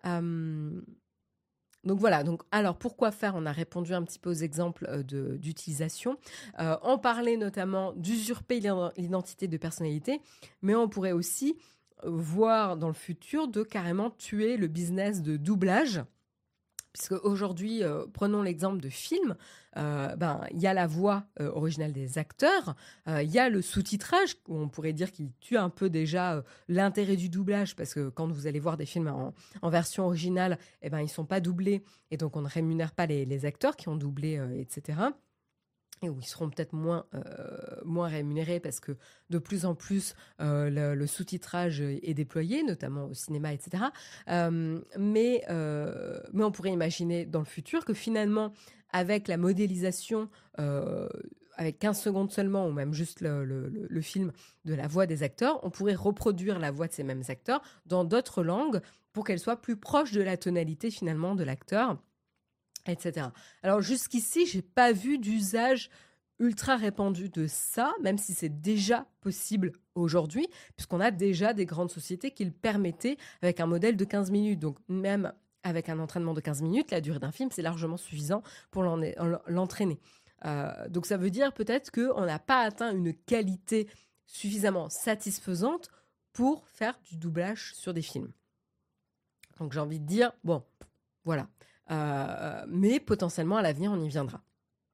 Donc voilà, alors pourquoi faire? On a répondu un petit peu aux exemples d'utilisation. On parlait notamment d'usurper l'identité de personnalité, mais on pourrait aussi voir dans le futur de carrément tuer le business de doublage. Puisque aujourd'hui, prenons l'exemple de films, il y a la voix originale des acteurs, il y a le sous-titrage, où on pourrait dire qu'il tue un peu déjà l'intérêt du doublage, parce que quand vous allez voir des films en version originale, ils ne sont pas doublés, et donc on ne rémunère pas les acteurs qui ont doublé, etc. Et où ils seront peut-être moins rémunérés parce que de plus en plus le sous-titrage est déployé, notamment au cinéma, etc. Mais on pourrait imaginer dans le futur que finalement, avec la modélisation, avec 15 secondes seulement, ou même juste le film de la voix des acteurs, on pourrait reproduire la voix de ces mêmes acteurs dans d'autres langues pour qu'elle soit plus proche de la tonalité finalement de l'acteur, etc. Alors jusqu'ici, j'ai pas vu d'usage ultra répandu de ça, même si c'est déjà possible aujourd'hui, puisqu'on a déjà des grandes sociétés qui le permettaient avec un modèle de 15 minutes. Donc même avec un entraînement de 15 minutes, la durée d'un film, c'est largement suffisant pour l'entraîner. Donc ça veut dire peut-être qu'on n'a pas atteint une qualité suffisamment satisfaisante pour faire du doublage sur des films. Donc j'ai envie de dire, bon, voilà. Mais potentiellement à l'avenir on y viendra.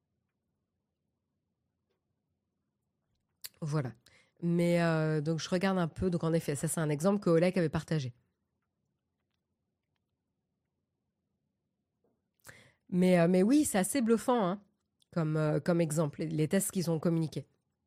Voilà. Mais donc je regarde un peu. Donc en effet, ça c'est un exemple que Oleg avait partagé. Mais oui, c'est assez bluffant comme exemple, les tests qu'ils ont communiqués.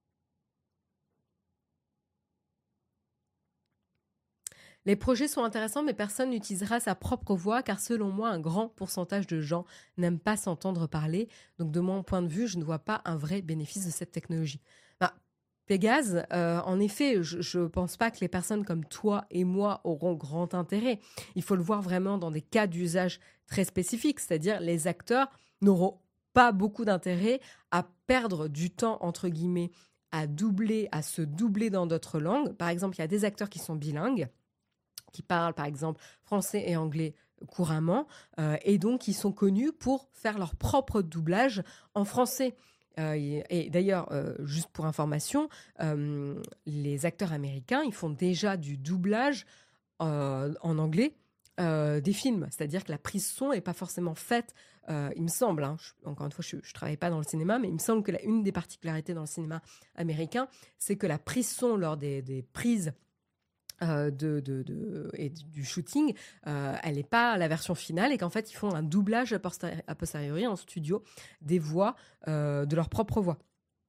Les projets sont intéressants, mais personne n'utilisera sa propre voix, car selon moi, un grand pourcentage de gens n'aiment pas s'entendre parler. Donc, de mon point de vue, je ne vois pas un vrai bénéfice de cette technologie. Pégase, en effet, je ne pense pas que les personnes comme toi et moi auront grand intérêt. Il faut le voir vraiment dans des cas d'usage très spécifiques, c'est-à-dire les acteurs n'auront pas beaucoup d'intérêt à perdre du temps, entre guillemets, à se doubler dans d'autres langues. Par exemple, il y a des acteurs qui sont bilingues, qui parlent par exemple français et anglais couramment, et donc ils sont connus pour faire leur propre doublage en français. Et d'ailleurs, juste pour information, les acteurs américains, ils font déjà du doublage en anglais des films. C'est-à-dire que la prise son n'est pas forcément faite, il me semble, encore une fois, je ne travaille pas dans le cinéma, mais il me semble que une des particularités dans le cinéma américain, c'est que la prise son lors des prises et du shooting, elle n'est pas la version finale et qu'en fait, ils font un doublage a posteriori en studio des voix, de leur propre voix.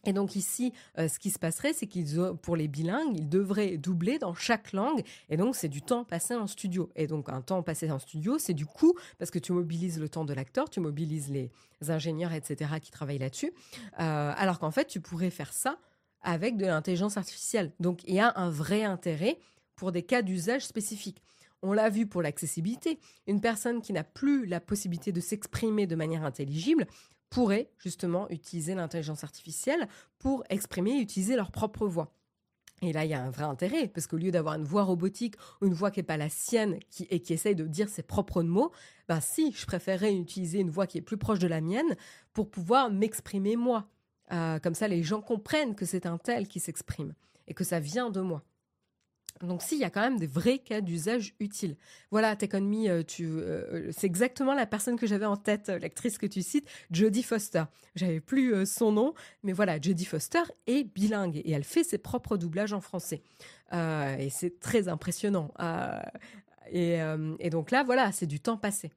Et donc ici, ce qui se passerait, c'est pour les bilingues, ils devraient doubler dans chaque langue. Et donc, c'est du temps passé en studio. Et donc, un temps passé en studio, c'est du coût, parce que tu mobilises le temps de l'acteur, tu mobilises les ingénieurs, etc., qui travaillent là-dessus. Alors qu'en fait, tu pourrais faire ça avec de l'intelligence artificielle. Donc, il y a un vrai intérêt pour des cas d'usage spécifiques. On l'a vu pour l'accessibilité. Une personne qui n'a plus la possibilité de s'exprimer de manière intelligible pourraient justement utiliser l'intelligence artificielle pour exprimer et utiliser leur propre voix. Et là, il y a un vrai intérêt, parce qu'au lieu d'avoir une voix robotique ou une voix qui n'est pas la sienne et qui essaye de dire ses propres mots, ben si, je préférerais utiliser une voix qui est plus proche de la mienne pour pouvoir m'exprimer moi. Comme ça, les gens comprennent que c'est un tel qui s'exprime et que ça vient de moi. Donc, il y a quand même des vrais cas d'usage utiles. Voilà, Take On Me, c'est exactement la personne que j'avais en tête, l'actrice que tu cites, Jodie Foster. J'avais plus son nom, mais voilà, Jodie Foster est bilingue et elle fait ses propres doublages en français. Et c'est très impressionnant. Et donc là, voilà, c'est du temps passé.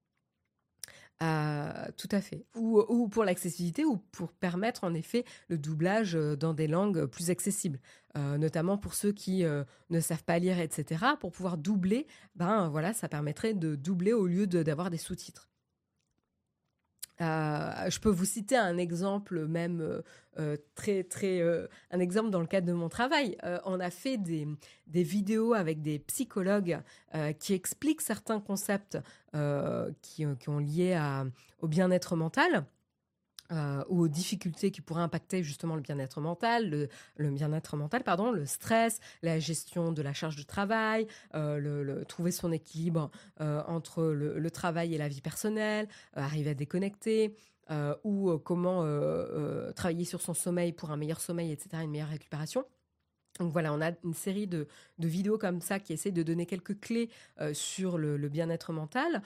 Tout à fait. Ou pour l'accessibilité ou pour permettre en effet le doublage dans des langues plus accessibles. Notamment pour ceux qui ne savent pas lire, etc. Pour pouvoir doubler, voilà, ça permettrait de doubler au lieu d'avoir des sous-titres. Je peux vous citer un exemple même un exemple dans le cadre de mon travail. On a fait des vidéos avec des psychologues qui expliquent certains concepts qui ont lié au bien-être mental. Ou aux difficultés qui pourraient impacter justement le bien-être mental, le stress, la gestion de la charge de travail, trouver son équilibre entre le travail et la vie personnelle, arriver à déconnecter, ou comment travailler sur son sommeil pour un meilleur sommeil, etc., une meilleure récupération. Donc voilà, on a une série de vidéos comme ça qui essaient de donner quelques clés sur le bien-être mental.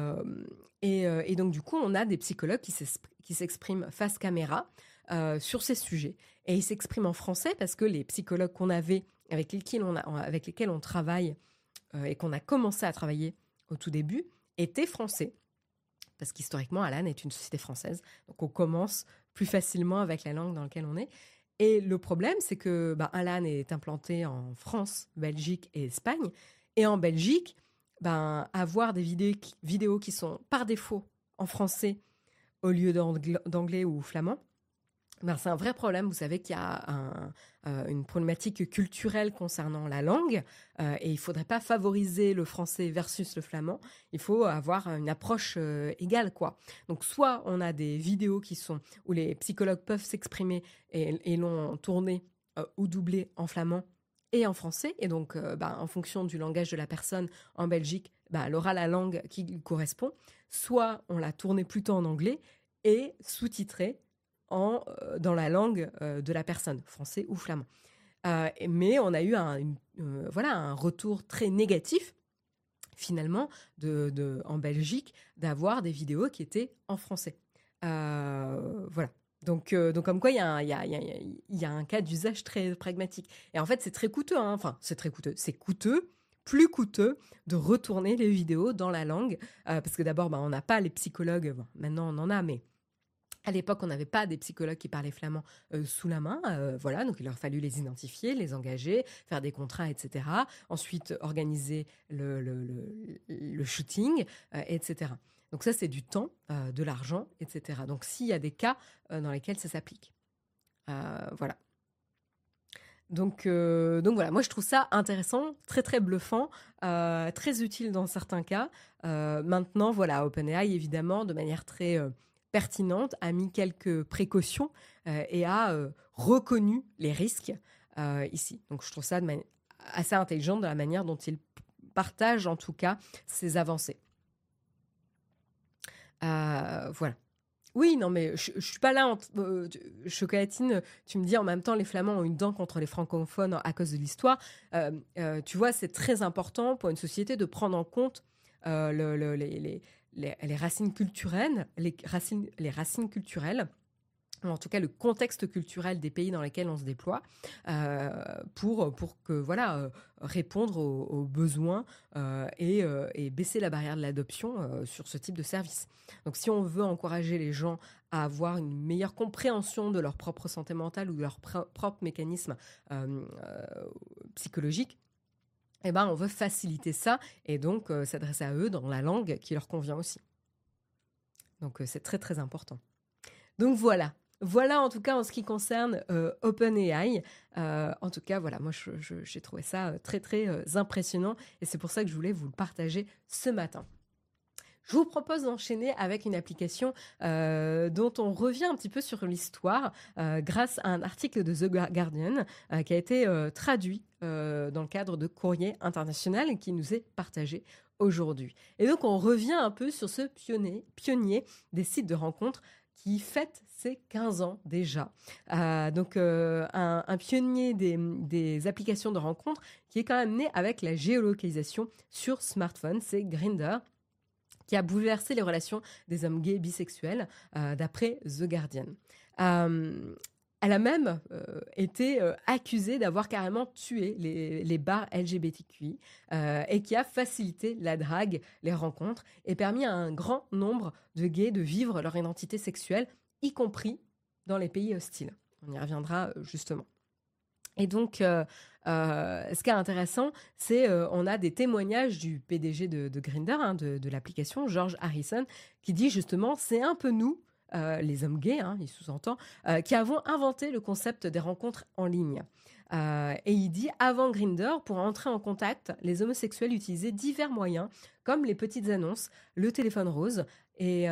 Et donc du coup, on a des psychologues qui s'expriment face caméra sur ces sujets. Et ils s'expriment en français parce que les psychologues qu'on avait, avec lesquels on travaille et qu'on a commencé à travailler au tout début, étaient français. Parce qu'historiquement, Alan est une société française. Donc on commence plus facilement avec la langue dans laquelle on est. Et le problème, c'est que Alan est implanté en France, Belgique et Espagne. Et en Belgique, avoir des vidéos qui sont par défaut en français au lieu d'anglais ou flamand, c'est un vrai problème. Vous savez qu'il y a une problématique culturelle concernant la langue et il ne faudrait pas favoriser le français versus le flamand. Il faut avoir une approche égale, quoi. Donc, soit on a des vidéos où les psychologues peuvent s'exprimer et l'ont tourné ou doublé en flamand et en français. Et donc, en fonction du langage de la personne en Belgique, elle aura la langue qui lui correspond. Soit on l'a tourné plutôt en anglais et sous-titré dans la langue de la personne, français ou flamand. Mais on a eu un retour très négatif, finalement, en Belgique, d'avoir des vidéos qui étaient en français. Voilà. Donc, comme quoi, il y a un cas d'usage très pragmatique. Et en fait, c'est très coûteux. Enfin, c'est très coûteux. C'est coûteux, plus coûteux de retourner les vidéos dans la langue. Parce que d'abord, on n'a pas les psychologues. Bon, maintenant, on en a, mais à l'époque, on n'avait pas des psychologues qui parlaient flamand sous la main. Voilà, donc il leur a fallu les identifier, les engager, faire des contrats, etc. Ensuite, organiser le shooting, etc. Donc ça, c'est du temps, de l'argent, etc. Donc s'il y a des cas dans lesquels ça s'applique. Voilà. Donc voilà, moi je trouve ça intéressant, très très bluffant, très utile dans certains cas. Maintenant, voilà, OpenAI, évidemment, de manière très pertinente, a mis quelques précautions et a reconnu les risques ici. Donc je trouve ça assez intelligent de la manière dont il partage en tout cas ses avancées. Voilà. Oui, non, mais je suis pas là. Chocolatine, tu me dis en même temps, les Flamands ont une dent contre les francophones à cause de l'histoire. Tu vois, c'est très important pour une société de prendre en compte les racines culturelles, les racines culturelles, ou en tout cas le contexte culturel des pays dans lesquels on se déploie, pour que répondre aux besoins et baisser la barrière de l'adoption sur ce type de service. Donc si on veut encourager les gens à avoir une meilleure compréhension de leur propre santé mentale ou de leur propre mécanisme psychologique, eh ben, on veut faciliter ça et donc s'adresser à eux dans la langue qui leur convient aussi. Donc c'est très très important. Donc voilà en tout cas en ce qui concerne OpenAI. En tout cas, voilà, moi j'ai trouvé ça très très impressionnant et c'est pour ça que je voulais vous le partager ce matin. Je vous propose d'enchaîner avec une application dont on revient un petit peu sur l'histoire grâce à un article de The Guardian qui a été traduit dans le cadre de Courrier International et qui nous est partagé aujourd'hui. Et donc, on revient un peu sur ce pionnier des sites de rencontres qui fête ses 15 ans déjà. Donc, un pionnier des applications de rencontres qui est quand même né avec la géolocalisation sur smartphone, c'est Grindr, qui a bouleversé les relations des hommes gays et bisexuels, d'après The Guardian. Elle a même été accusée d'avoir carrément tué les bars LGBTQI et qui a facilité la drague, les rencontres, et permis à un grand nombre de gays de vivre leur identité sexuelle, y compris dans les pays hostiles. On y reviendra justement. Et donc, ce qui est intéressant, c'est on a des témoignages du PDG de Grindr, de l'application, George Harrison, qui dit justement, c'est un peu nous, les hommes gays, il sous-entend, qui avons inventé le concept des rencontres en ligne. Et il dit, avant Grindr, pour entrer en contact, les homosexuels utilisaient divers moyens, comme les petites annonces, le téléphone rose, et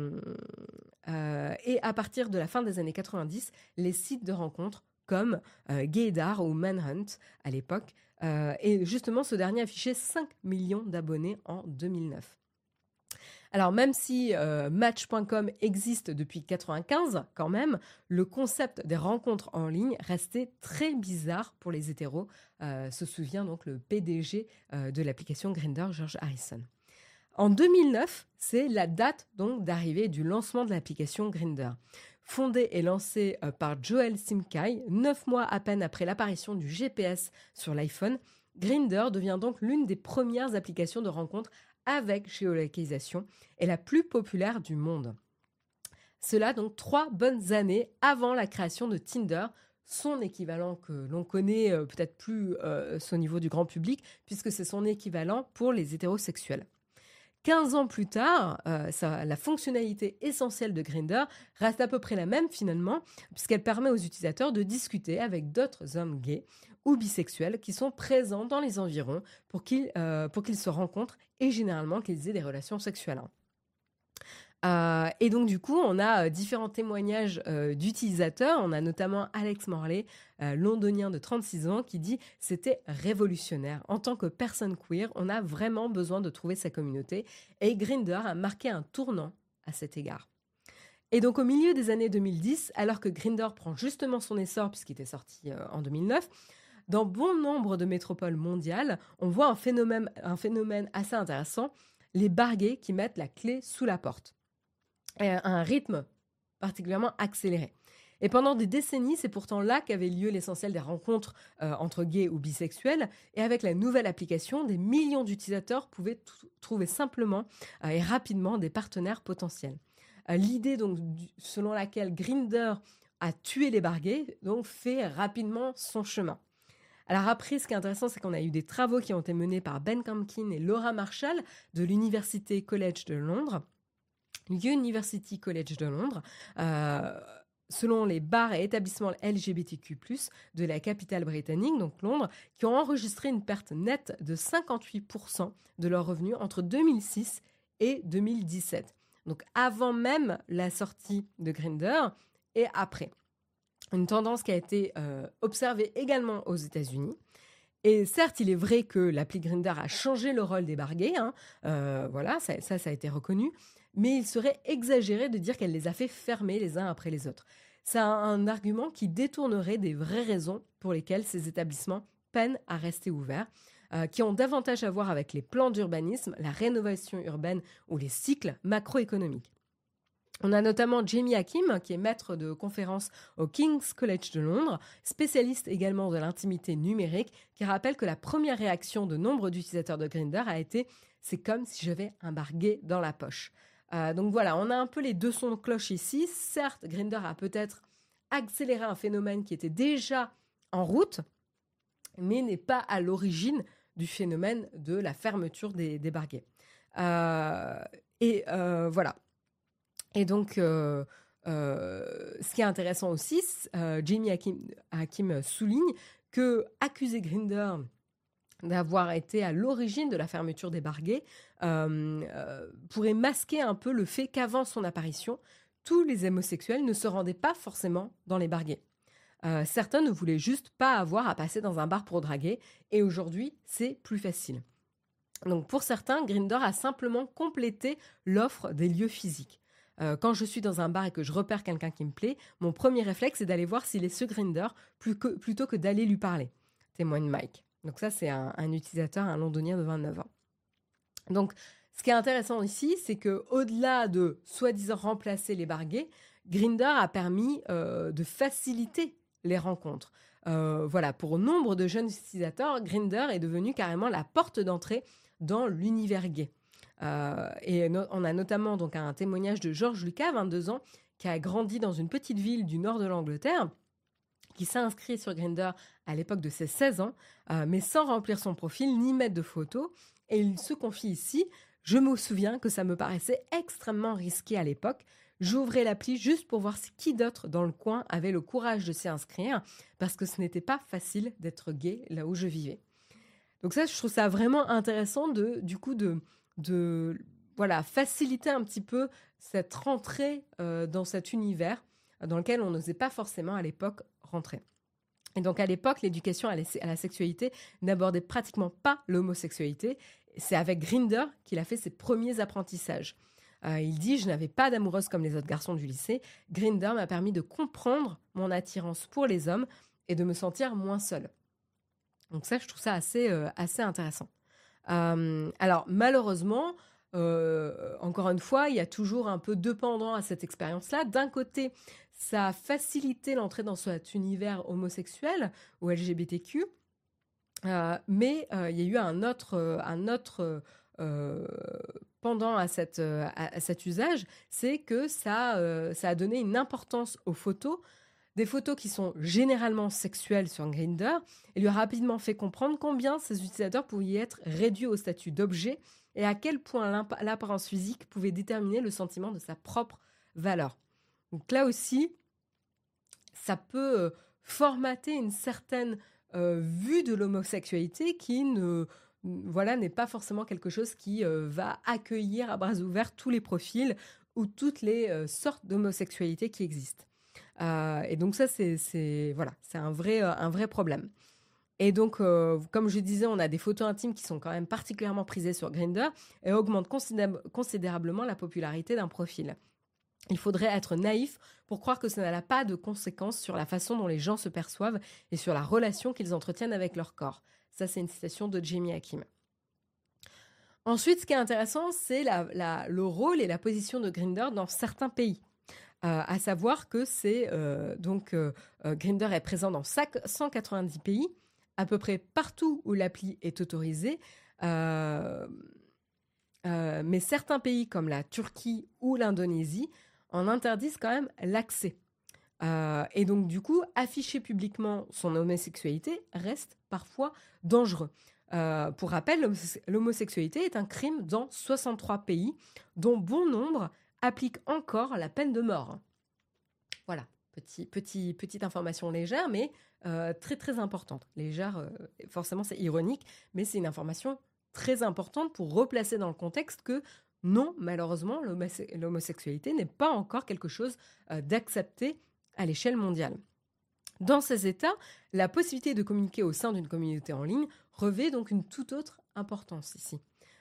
à partir de la fin des années 90, les sites de rencontres comme Gaydar ou Manhunt à l'époque. Et justement, ce dernier affichait 5 millions d'abonnés en 2009. Alors, même si Match.com existe depuis 1995, quand même, le concept des rencontres en ligne restait très bizarre pour les hétéros, se souvient donc le PDG de l'application Grindr, George Harrison. En 2009, c'est la date donc d'arrivée du lancement de l'application Grindr. Fondée et lancée par Joel Simkai, 9 mois à peine après l'apparition du GPS sur l'iPhone, Grindr devient donc l'une des premières applications de rencontres avec géolocalisation et la plus populaire du monde. Cela donc 3 bonnes années avant la création de Tinder, son équivalent que l'on connaît peut-être plus au niveau du grand public, puisque c'est son équivalent pour les hétérosexuels. 15 ans plus tard, la fonctionnalité essentielle de Grindr reste à peu près la même finalement, puisqu'elle permet aux utilisateurs de discuter avec d'autres hommes gays ou bisexuels qui sont présents dans les environs pour qu'ils se rencontrent et généralement qu'ils aient des relations sexuelles. Et donc du coup, on a différents témoignages d'utilisateurs. On a notamment Alex Morley, londonien de 36 ans, qui dit « C'était révolutionnaire. En tant que personne queer, on a vraiment besoin de trouver sa communauté. » Et Grindr a marqué un tournant à cet égard. Et donc au milieu des années 2010, alors que Grindr prend justement son essor, puisqu'il était sorti en 2009, dans bon nombre de métropoles mondiales, on voit un phénomène assez intéressant, les bars gays qui mettent la clé sous la porte. À un rythme particulièrement accéléré. Et pendant des décennies, c'est pourtant là qu'avait lieu l'essentiel des rencontres entre gays ou bisexuels. Et avec la nouvelle application, des millions d'utilisateurs pouvaient trouver simplement et rapidement des partenaires potentiels. L'idée donc selon laquelle Grindr a tué les bars gays donc fait rapidement son chemin. Alors après, ce qui est intéressant, c'est qu'on a eu des travaux qui ont été menés par Ben Camkin et Laura Marshall de l'University College de Londres. Selon les bars et établissements LGBTQ+, de la capitale britannique, donc Londres, qui ont enregistré une perte nette de 58% de leurs revenus entre 2006 et 2017. Donc avant même la sortie de Grindr et après. Une tendance qui a été observée également aux États-Unis. Et certes, il est vrai que l'appli Grindr a changé le rôle des bars gays, voilà, ça a été reconnu, mais il serait exagéré de dire qu'elle les a fait fermer les uns après les autres. C'est un argument qui détournerait des vraies raisons pour lesquelles ces établissements peinent à rester ouverts, qui ont davantage à voir avec les plans d'urbanisme, la rénovation urbaine ou les cycles macroéconomiques. On a notamment Jamie Hakim, qui est maître de conférences au King's College de Londres, spécialiste également de l'intimité numérique, qui rappelle que la première réaction de nombre d'utilisateurs de Grindr a été « c'est comme si j'avais un barguet dans la poche ». Donc voilà, on a un peu les deux sons de cloche ici. Certes, Grindr a peut-être accéléré un phénomène qui était déjà en route, mais n'est pas à l'origine du phénomène de la fermeture des barguets. Voilà. Et donc, ce qui est intéressant aussi, Jamie Hakim souligne que accuser Grindr d'avoir été à l'origine de la fermeture des barguets pourrait masquer un peu le fait qu'avant son apparition, tous les homosexuels ne se rendaient pas forcément dans les barguets. Certains ne voulaient juste pas avoir à passer dans un bar pour draguer, et aujourd'hui, c'est plus facile. Donc pour certains, Grindr a simplement complété l'offre des lieux physiques. Quand je suis dans un bar et que je repère quelqu'un qui me plaît, mon premier réflexe est d'aller voir s'il est sur Grindr plutôt que d'aller lui parler, témoigne Mike. Donc ça, c'est un utilisateur, un londonien de 29 ans. Donc, ce qui est intéressant ici, c'est qu'au-delà de soi-disant remplacer les barguets, Grindr a permis de faciliter les rencontres. Voilà, pour nombre de jeunes utilisateurs, Grindr est devenu carrément la porte d'entrée dans l'univers gay. On a notamment donc un témoignage de Georges Lucas, 22 ans, qui a grandi dans une petite ville du nord de l'Angleterre, qui s'est inscrit sur Grindr à l'époque de ses 16 ans, mais sans remplir son profil ni mettre de photos. Et il se confie ici: « Je me souviens que ça me paraissait extrêmement risqué à l'époque. J'ouvrais l'appli juste pour voir si qui d'autre dans le coin avait le courage de s'y inscrire, parce que ce n'était pas facile d'être gay là où je vivais. » Donc ça, je trouve ça vraiment intéressant de faciliter un petit peu cette rentrée dans cet univers dans lequel on n'osait pas forcément à l'époque rentrer. Et donc à l'époque, l'éducation à la sexualité n'abordait pratiquement pas l'homosexualité. C'est avec Grindr qu'il a fait ses premiers apprentissages. Il dit « Je n'avais pas d'amoureuse comme les autres garçons du lycée. Grindr m'a permis de comprendre mon attirance pour les hommes et de me sentir moins seule. » Donc ça, je trouve ça assez intéressant. Alors malheureusement, encore une fois, il y a toujours un peu deux pendants à cette expérience-là. D'un côté, ça a facilité l'entrée dans cet univers homosexuel ou LGBTQ, mais il y a eu un autre pendant à cet usage, c'est que ça a donné une importance aux photos, des photos qui sont généralement sexuelles sur Grindr, et lui a rapidement fait comprendre combien ces utilisateurs pouvaient être réduits au statut d'objet et à quel point l'apparence physique pouvait déterminer le sentiment de sa propre valeur. Donc là aussi, ça peut formater une certaine vue de l'homosexualité qui n'est pas forcément quelque chose qui va accueillir à bras ouverts tous les profils ou toutes les sortes d'homosexualité qui existent. Et donc ça, c'est un vrai problème. Et donc, comme je disais, on a des photos intimes qui sont quand même particulièrement prisées sur Grindr et augmentent considérablement la popularité d'un profil. Il faudrait être naïf pour croire que ça n'a pas de conséquences sur la façon dont les gens se perçoivent et sur la relation qu'ils entretiennent avec leur corps. Ça, c'est une citation de Jamie Hakim. Ensuite, ce qui est intéressant, c'est le rôle et la position de Grindr dans certains pays. À savoir que Grindr est présent dans 190 pays, à peu près partout où l'appli est autorisée. Mais certains pays comme la Turquie ou l'Indonésie en interdisent quand même l'accès. Et donc, du coup, afficher publiquement son homosexualité reste parfois dangereux. Pour rappel, l'homosexualité est un crime dans 63 pays, dont bon nombre appliquent encore la peine de mort. Voilà, petite information légère, mais très très importante. Légère, forcément c'est ironique, mais c'est une information très importante pour replacer dans le contexte que non, malheureusement, l'homosexualité n'est pas encore quelque chose d'accepté à l'échelle mondiale. Dans ces états, la possibilité de communiquer au sein d'une communauté en ligne revêt donc une toute autre importance ici.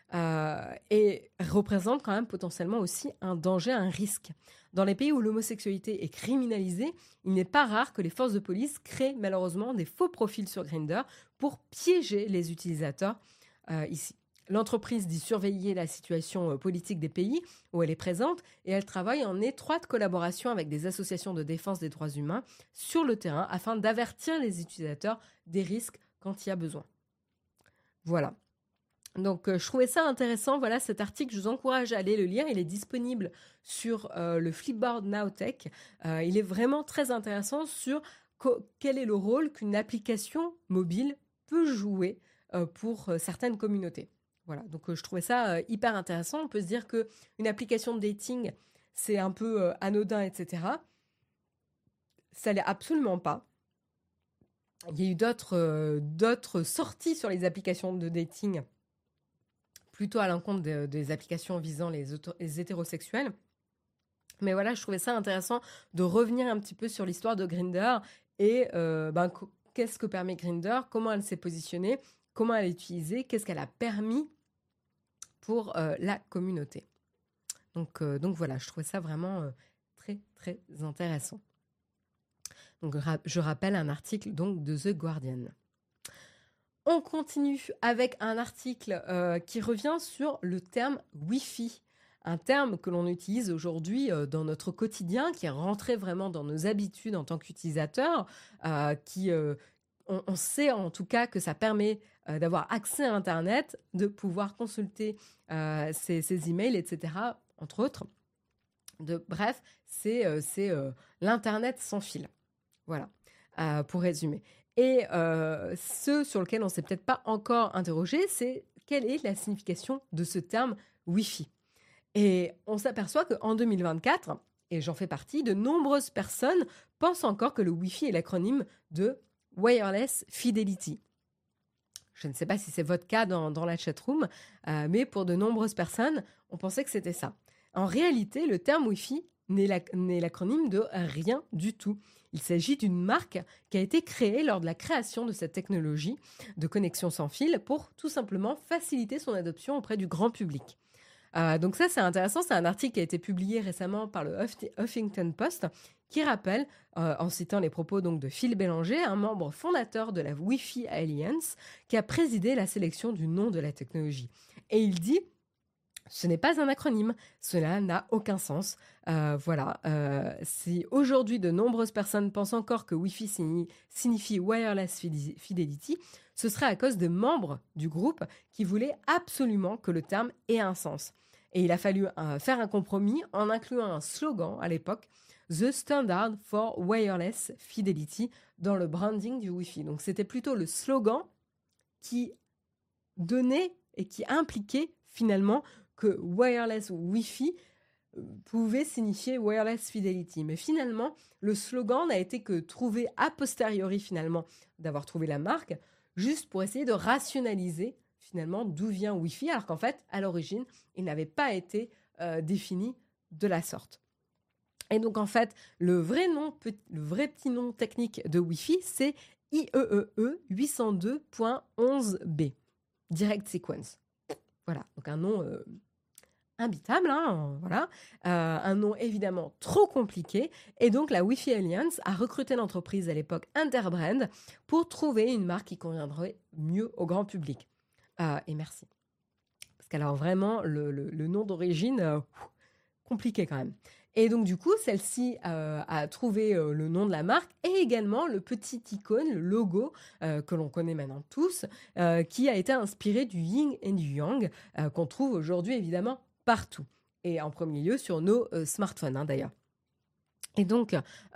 Et représente quand même potentiellement aussi un danger, un risque. Dans les pays où l'homosexualité est criminalisée, il n'est pas rare que les forces de police créent malheureusement des faux profils sur Grindr pour piéger les utilisateurs ici. L'entreprise dit surveiller la situation politique des pays où elle est présente et elle travaille en étroite collaboration avec des associations de défense des droits humains sur le terrain afin d'avertir les utilisateurs des risques quand il y a besoin. Voilà. Donc, je trouvais ça intéressant. Voilà, cet article, je vous encourage à aller le lire. Il est disponible sur le Flipboard Nowtech. Il est vraiment très intéressant sur quel est le rôle qu'une application mobile peut jouer pour certaines communautés. Voilà, donc je trouvais ça hyper intéressant. On peut se dire qu'une application de dating, c'est un peu anodin, etc. Ça l'est absolument pas. Il y a eu d'autres sorties sur les applications de dating, plutôt à l'encontre des applications visant les hétérosexuels. Mais voilà, je trouvais ça intéressant de revenir un petit peu sur l'histoire de Grindr et qu'est-ce que permet Grindr, comment elle s'est positionnée, comment elle est utilisée, qu'est-ce qu'elle a permis pour la communauté. Donc voilà, je trouvais ça vraiment très, très intéressant. Donc je rappelle un article donc de The Guardian. On continue avec un article qui revient sur le terme Wi-Fi. Un terme que l'on utilise aujourd'hui dans notre quotidien, qui est rentré vraiment dans nos habitudes en tant qu'utilisateur, on sait en tout cas que ça permet d'avoir accès à Internet, de pouvoir consulter ses emails, etc., entre autres. Bref, c'est l'Internet sans fil. Voilà, pour résumer. Et ce sur lequel on ne s'est peut-être pas encore interrogé, c'est quelle est la signification de ce terme Wi-Fi. Et on s'aperçoit qu'en 2024, et j'en fais partie, de nombreuses personnes pensent encore que le Wi-Fi est l'acronyme de Wireless Fidelity. Je ne sais pas si c'est votre cas dans la chatroom, mais pour de nombreuses personnes, on pensait que c'était ça. En réalité, le terme Wi-Fi n'est l'acronyme de rien du tout. Il s'agit d'une marque qui a été créée lors de la création de cette technologie de connexion sans fil pour tout simplement faciliter son adoption auprès du grand public. Donc ça, c'est intéressant. C'est un article qui a été publié récemment par le Huffington Post qui rappelle, en citant les propos donc de Phil Bélanger, un membre fondateur de la Wi-Fi Alliance, qui a présidé la sélection du nom de la technologie. Et il dit... Ce n'est pas un acronyme, cela n'a aucun sens. Si aujourd'hui de nombreuses personnes pensent encore que Wi-Fi signifie Wireless Fidelity, ce serait à cause de membres du groupe qui voulaient absolument que le terme ait un sens. Et il a fallu faire un compromis en incluant un slogan à l'époque, The Standard for Wireless Fidelity, dans le branding du Wi-Fi. Donc c'était plutôt le slogan qui donnait et qui impliquait finalement que wireless ou Wi-Fi pouvait signifier wireless fidelity. Mais finalement, le slogan n'a été que trouvé a posteriori finalement d'avoir trouvé la marque, juste pour essayer de rationaliser finalement d'où vient Wi-Fi, alors qu'en fait, à l'origine, il n'avait pas été défini de la sorte. Et donc en fait, le vrai petit nom technique de Wi-Fi, c'est IEEE 802.11b, Direct Sequence. Voilà, donc un nom imbitable, voilà. Un nom évidemment trop compliqué. Et donc la Wi-Fi Alliance a recruté l'entreprise à l'époque Interbrand pour trouver une marque qui conviendrait mieux au grand public. Et merci. Parce qu'alors vraiment, le nom d'origine, compliqué quand même. Et donc du coup, celle-ci a trouvé le nom de la marque et également le petit icône, le logo que l'on connaît maintenant tous, qui a été inspiré du yin et du yang qu'on trouve aujourd'hui évidemment partout. Et en premier lieu sur nos smartphones d'ailleurs. Et donc, on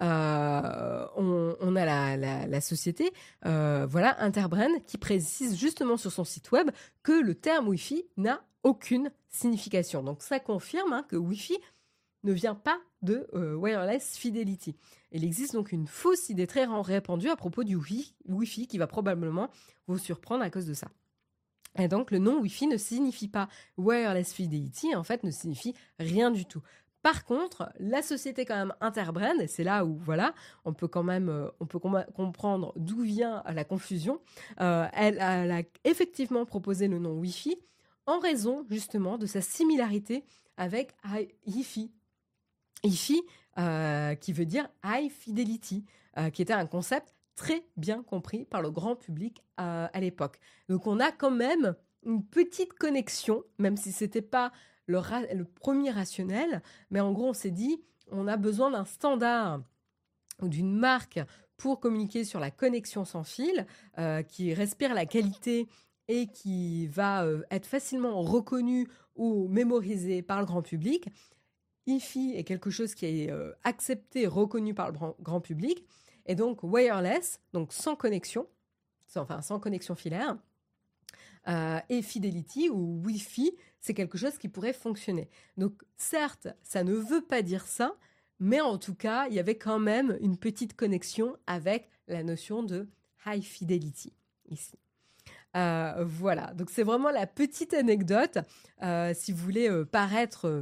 a la société, Interbrand, qui précise justement sur son site web que le terme Wi-Fi n'a aucune signification. Donc ça confirme que Wi-Fi ne vient pas de Wireless Fidelity. Il existe donc une fausse idée très répandue à propos du Wi-Fi qui va probablement vous surprendre à cause de ça. Et donc, le nom Wi-Fi ne signifie pas Wireless Fidelity, en fait, ne signifie rien du tout. Par contre, la société quand même Interbrand, et c'est là où on peut comprendre d'où vient la confusion. Elle a effectivement proposé le nom Wi-Fi en raison justement de sa similarité avec Hi-Fi. Hi-Fi, qui veut dire High Fidelity, qui était un concept très bien compris par le grand public à l'époque. Donc on a quand même une petite connexion, même si c'était pas le premier rationnel, mais en gros, on s'est dit, on a besoin d'un standard ou d'une marque pour communiquer sur la connexion sans fil, qui respire la qualité et qui va être facilement reconnue ou mémorisée par le grand public. Hi-Fi est quelque chose qui est accepté, reconnu par le grand public, et donc wireless, donc sans connexion, sans connexion filaire, et Fidelity ou Wi-Fi, c'est quelque chose qui pourrait fonctionner. Donc certes, ça ne veut pas dire ça, mais en tout cas, il y avait quand même une petite connexion avec la notion de high fidelity ici. Voilà, donc c'est vraiment la petite anecdote. Si vous voulez paraître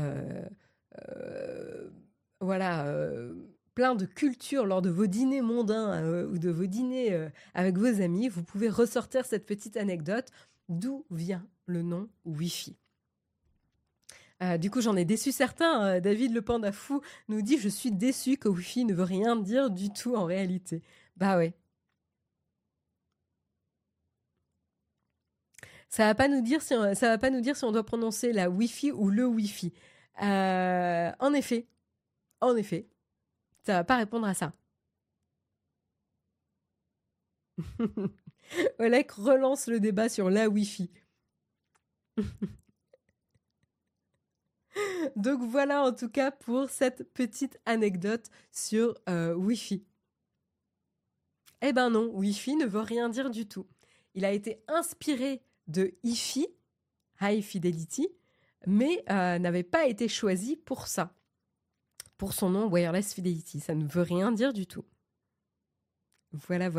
voilà, plein de culture lors de vos dîners mondains ou de vos dîners avec vos amis, vous pouvez ressortir cette petite anecdote d'où vient le nom Wi-Fi. Du coup, j'en ai déçu certains. David le Panda Fou nous dit « Je suis déçu que Wi-Fi ne veut rien dire du tout en réalité. » Bah ouais. Ça va pas nous dire si on doit prononcer la Wi-Fi ou le Wi-Fi. En effet, ça va pas répondre à ça. Olek relance le débat sur la Wi-Fi. Donc voilà en tout cas pour cette petite anecdote sur Wi-Fi. Eh ben non, Wi-Fi ne veut rien dire du tout. Il a été inspiré de Hi-Fi, High Fidelity, mais n'avait pas été choisi pour ça, pour son nom Wireless Fidelity. Ça ne veut rien dire du tout. Voilà.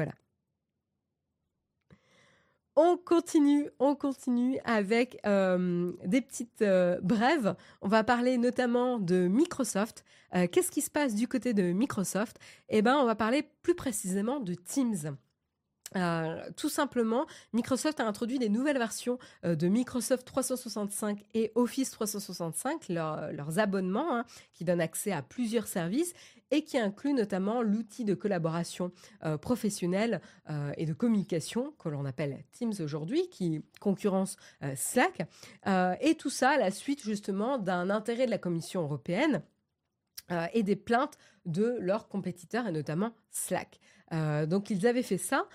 On continue avec des petites brèves. On va parler notamment de Microsoft. Qu'est-ce qui se passe du côté de Microsoft ? Eh ben, on va parler plus précisément de Teams. Tout simplement, Microsoft a introduit des nouvelles versions de Microsoft 365 et Office 365, leurs abonnements qui donnent accès à plusieurs services et qui incluent notamment l'outil de collaboration professionnelle et de communication que l'on appelle Teams aujourd'hui, qui concurrence Slack. Et tout ça à la suite justement d'un intérêt de la Commission européenne et des plaintes de leurs compétiteurs et notamment Slack. Donc ils avaient fait ça.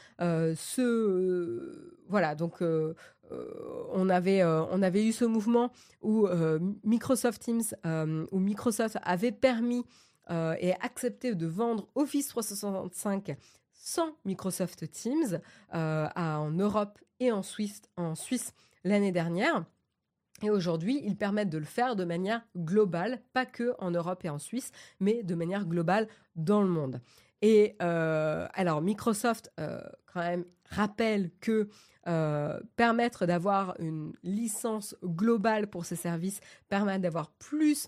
Voilà, donc on avait eu ce mouvement où Microsoft Teams, où Microsoft avait permis et accepté de vendre Office 365 sans Microsoft Teams en Europe et en Suisse l'année dernière. Et aujourd'hui, ils permettent de le faire de manière globale, pas que en Europe et en Suisse, mais de manière globale dans le monde. Et alors, Microsoft, quand même, rappelle que permettre d'avoir une licence globale pour ces services permet d'avoir plus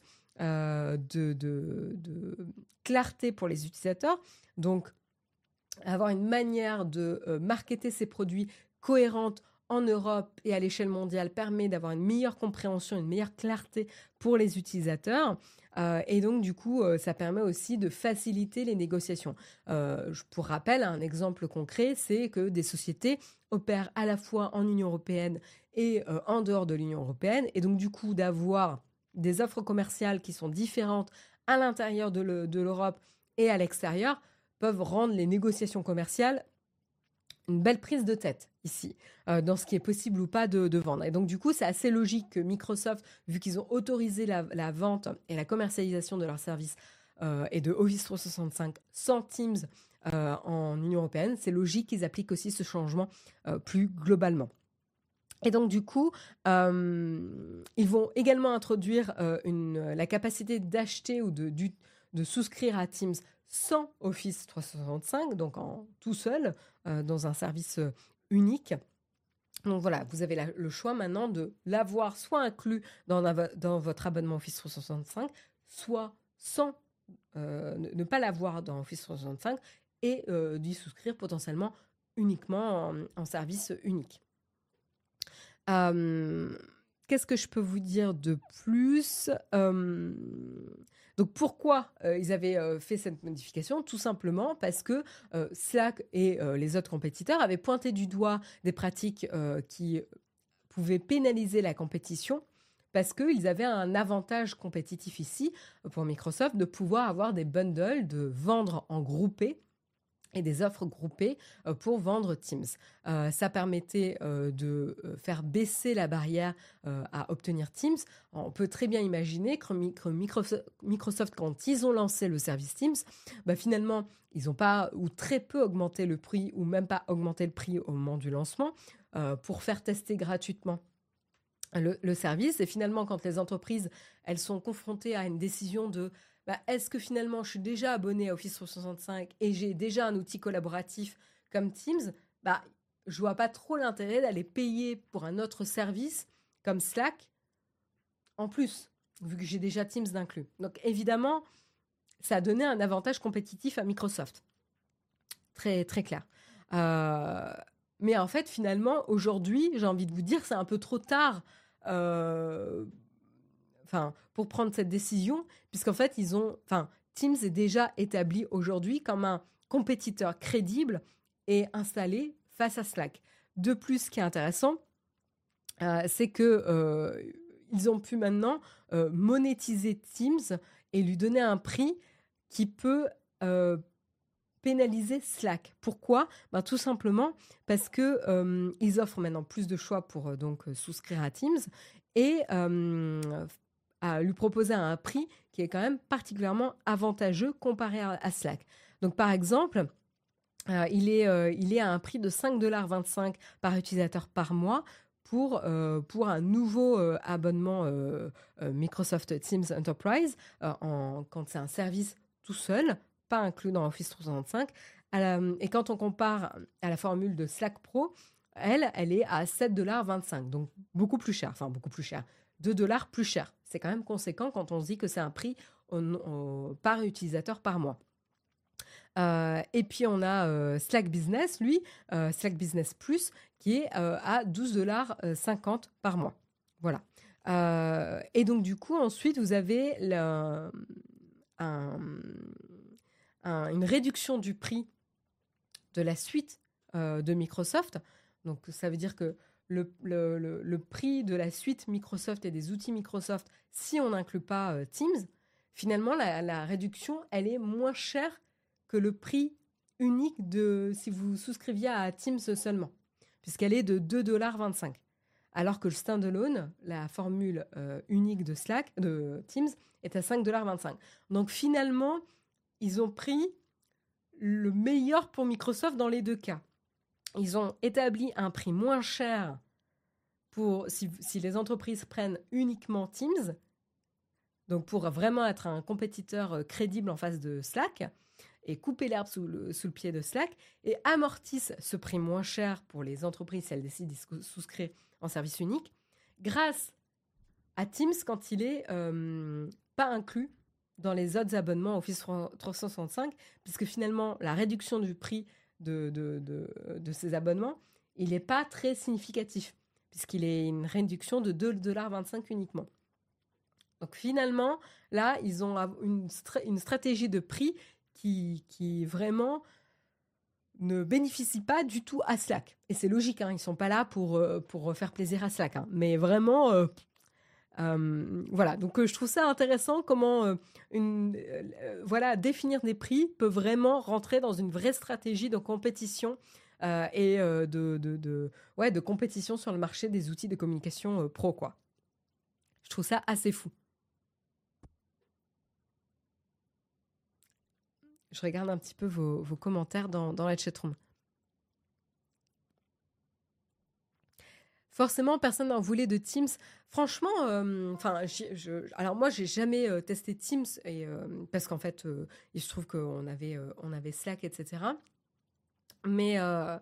de clarté pour les utilisateurs. Donc, avoir une manière de marketer ces produits cohérente en Europe et à l'échelle mondiale permet d'avoir une meilleure compréhension, une meilleure clarté pour les utilisateurs. Et donc, du coup, ça permet aussi de faciliter les négociations. Pour rappel, un exemple concret, c'est que des sociétés opèrent à la fois en Union européenne et en dehors de l'Union européenne. Et donc, du coup, d'avoir des offres commerciales qui sont différentes à l'intérieur de l'Europe et à l'extérieur peuvent rendre les négociations commerciales une belle prise de tête ici, dans ce qui est possible ou pas de vendre. Et donc, du coup, c'est assez logique que Microsoft, vu qu'ils ont autorisé la vente et la commercialisation de leurs services et de Office 365 sans Teams en Union européenne, c'est logique qu'ils appliquent aussi ce changement plus globalement. Et donc, du coup, ils vont également introduire la capacité d'acheter ou de souscrire à Teams sans Office 365, donc tout seul, dans un service unique. Donc voilà, vous avez le choix maintenant de l'avoir soit inclus dans votre abonnement Office 365, soit sans ne pas l'avoir dans Office 365 et d'y souscrire potentiellement uniquement en service unique. Qu'est-ce que je peux vous dire de plus ? Donc pourquoi ils avaient fait cette modification ? Tout simplement parce que Slack et les autres compétiteurs avaient pointé du doigt des pratiques qui pouvait pénaliser la compétition parce qu'ils avaient un avantage compétitif ici pour Microsoft de pouvoir avoir des bundles, de vendre en groupé et des offres groupées pour vendre Teams. Ça permettait de faire baisser la barrière à obtenir Teams. On peut très bien imaginer que Microsoft, quand ils ont lancé le service Teams, finalement, ils n'ont pas ou très peu augmenté le prix ou même pas augmenté le prix au moment du lancement pour faire tester gratuitement le service. Et finalement, quand les entreprises, elles sont confrontées à une décision de est-ce que finalement je suis déjà abonné à Office 365 et j'ai déjà un outil collaboratif comme Teams, je vois pas trop l'intérêt d'aller payer pour un autre service comme Slack en plus, vu que j'ai déjà Teams d'inclus. Donc évidemment, ça a donné un avantage compétitif à Microsoft. Très, très clair. Mais en fait, finalement, aujourd'hui, j'ai envie de vous dire, c'est un peu trop tard pour prendre cette décision, puisqu'en fait, Teams est déjà établi aujourd'hui comme un compétiteur crédible et installé face à Slack. De plus, ce qui est intéressant, c'est que ils ont pu maintenant monétiser Teams et lui donner un prix qui peut pénaliser Slack. Pourquoi ? Tout simplement parce que ils offrent maintenant plus de choix pour souscrire à Teams et à lui proposer un prix qui est quand même particulièrement avantageux comparé à Slack. Donc par exemple, il est à un prix de 5,25$ par utilisateur par mois pour un nouveau abonnement Microsoft Teams Enterprise quand c'est un service tout seul, pas inclus dans Office 365. Et quand on compare à la formule de Slack Pro, elle est à 7,25$, donc beaucoup plus cher, 2$ plus cher. C'est quand même conséquent quand on se dit que c'est un prix par utilisateur par mois. Et puis on a Slack Business, lui, Slack Business Plus, qui est à 12,50$ par mois. Voilà. Et donc du coup, ensuite, vous avez une réduction du prix de la suite de Microsoft. Donc ça veut dire que le prix de la suite Microsoft et des outils Microsoft, si on n'inclut pas Teams, finalement, la réduction, elle est moins chère que le prix unique si vous souscriviez à Teams seulement, puisqu'elle est de 2,25$. Alors que le standalone, la formule unique de Teams, est à 5,25$. Donc finalement, ils ont pris le meilleur pour Microsoft dans les deux cas. Ils ont établi un prix moins cher si les entreprises prennent uniquement Teams, donc pour vraiment être un compétiteur crédible en face de Slack, et couper l'herbe sous le pied de Slack, et amortissent ce prix moins cher pour les entreprises si elles décident de souscrire en service unique, grâce à Teams quand il est pas inclus dans les autres abonnements Office 365, puisque finalement, la réduction du prix de ces abonnements, il n'est pas très significatif, puisqu'il est une réduction de 2,25$ uniquement. Donc finalement, là, ils ont une stratégie de prix qui vraiment ne bénéficie pas du tout à Slack. Et c'est logique, ils ne sont pas là pour faire plaisir à Slack. Mais vraiment, voilà. Donc je trouve ça intéressant comment définir des prix peut vraiment rentrer dans une vraie stratégie de compétition et de compétition sur le marché des outils de communication pro, quoi. Je trouve ça assez fou. Je regarde un petit peu vos commentaires dans la chatroom. Forcément, personne n'en voulait de Teams. Franchement, alors moi, j'ai jamais testé Teams parce qu'en fait, il se trouve qu'on avait Slack, etc. Mais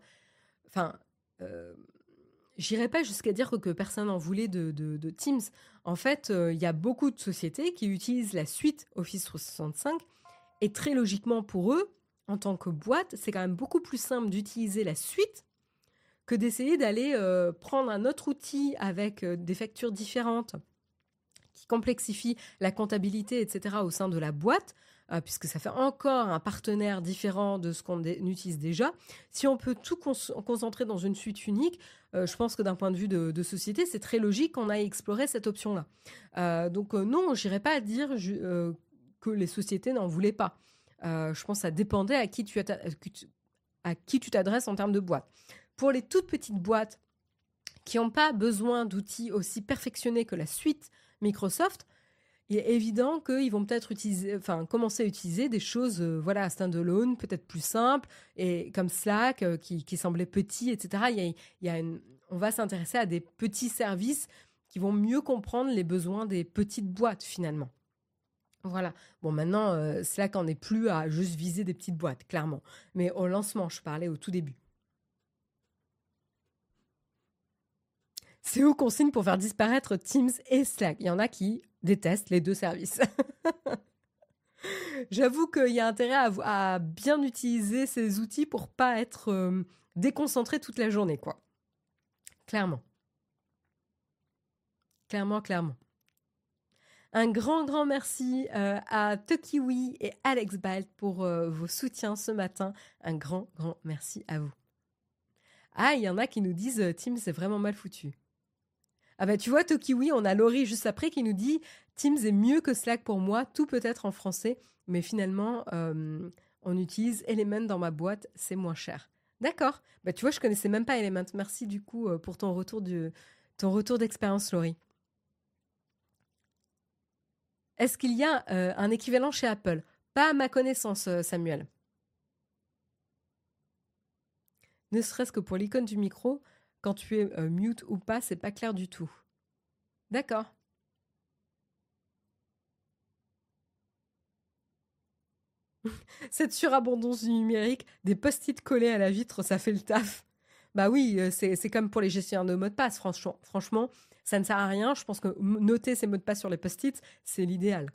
j'irais pas jusqu'à dire que personne n'en voulait de Teams. En fait, il y a beaucoup de sociétés qui utilisent la suite Office 365. Et très logiquement pour eux, en tant que boîte, c'est quand même beaucoup plus simple d'utiliser la suite que d'essayer d'aller prendre un autre outil avec des factures différentes qui complexifient la comptabilité, etc. au sein de la boîte puisque ça fait encore un partenaire différent de ce qu'on utilise déjà. Si on peut tout concentrer dans une suite unique, je pense que d'un point de vue de société, c'est très logique qu'on aille explorer cette option-là. Donc non, j'irais pas dire que les sociétés n'en voulaient pas. Je pense que ça dépendait à qui tu t'adresses en termes de boîte. Pour les toutes petites boîtes qui n'ont pas besoin d'outils aussi perfectionnés que la suite Microsoft, il est évident qu'ils vont peut-être commencer à utiliser des choses standalone, peut-être plus simples, et comme Slack, qui semblait petit, etc. On va s'intéresser à des petits services qui vont mieux comprendre les besoins des petites boîtes, finalement. Voilà. Bon, maintenant, Slack n'en est plus à juste viser des petites boîtes, clairement. Mais au lancement, je parlais au tout début. C'est où qu'on signe pour faire disparaître Teams et Slack. Il y en a qui détestent les deux services. J'avoue qu'il y a intérêt à bien utiliser ces outils pour pas être déconcentré toute la journée, quoi. Clairement. Clairement. Un grand merci à Tokiwi et Alex Balt pour vos soutiens ce matin. Un grand merci à vous. Ah, il y en a qui nous disent Teams, c'est vraiment mal foutu. Ah bah tu vois, Tokiwi, on a Laurie juste après qui nous dit Teams est mieux que Slack pour moi, tout peut être en français, mais finalement, on utilise Element dans ma boîte, c'est moins cher. D'accord. Bah tu vois, je connaissais même pas Element. Merci du coup pour ton retour d'expérience, Laurie. Est-ce qu'il y a un équivalent chez Apple? Pas à ma connaissance, Samuel. Ne serait-ce que pour l'icône du micro, quand tu es mute ou pas, c'est pas clair du tout. D'accord. Cette surabondance du numérique, des post-it collés à la vitre, ça fait le taf. Bah oui, c'est comme pour les gestionnaires de mots de passe. Franchement, ça ne sert à rien. Je pense que noter ces mots de passe sur les post-it, c'est l'idéal.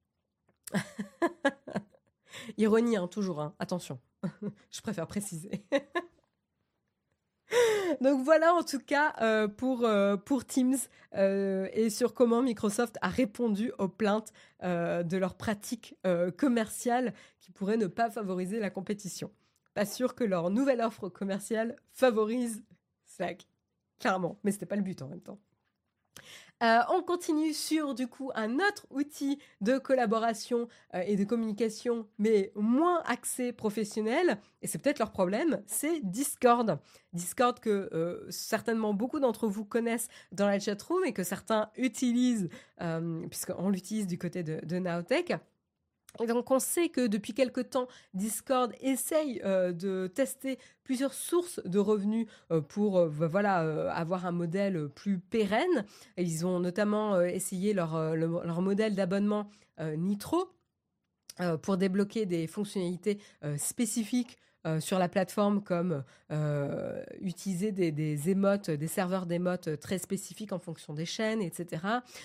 Ironie, hein, toujours. Hein. Attention, je préfère préciser. Donc voilà en tout cas pour Teams et sur comment Microsoft a répondu aux plaintes de leurs pratiques commerciales qui pourraient ne pas favoriser la compétition. Pas sûr que leur nouvelle offre commerciale favorise Slack, clairement, mais c'était pas le but en même temps. On continue sur du coup un autre outil de collaboration et de communication, mais moins axé professionnel, et c'est peut-être leur problème, c'est Discord. Discord que certainement beaucoup d'entre vous connaissent dans la chatroom et que certains utilisent, puisqu'on l'utilise du côté de Nowtech. Et donc, on sait que depuis quelque temps, Discord essaye de tester plusieurs sources de revenus pour avoir un modèle plus pérenne. Et ils ont notamment essayé leur modèle d'abonnement Nitro pour débloquer des fonctionnalités spécifiques sur la plateforme, comme utiliser des émotes, des serveurs d'émotes très spécifiques en fonction des chaînes, etc.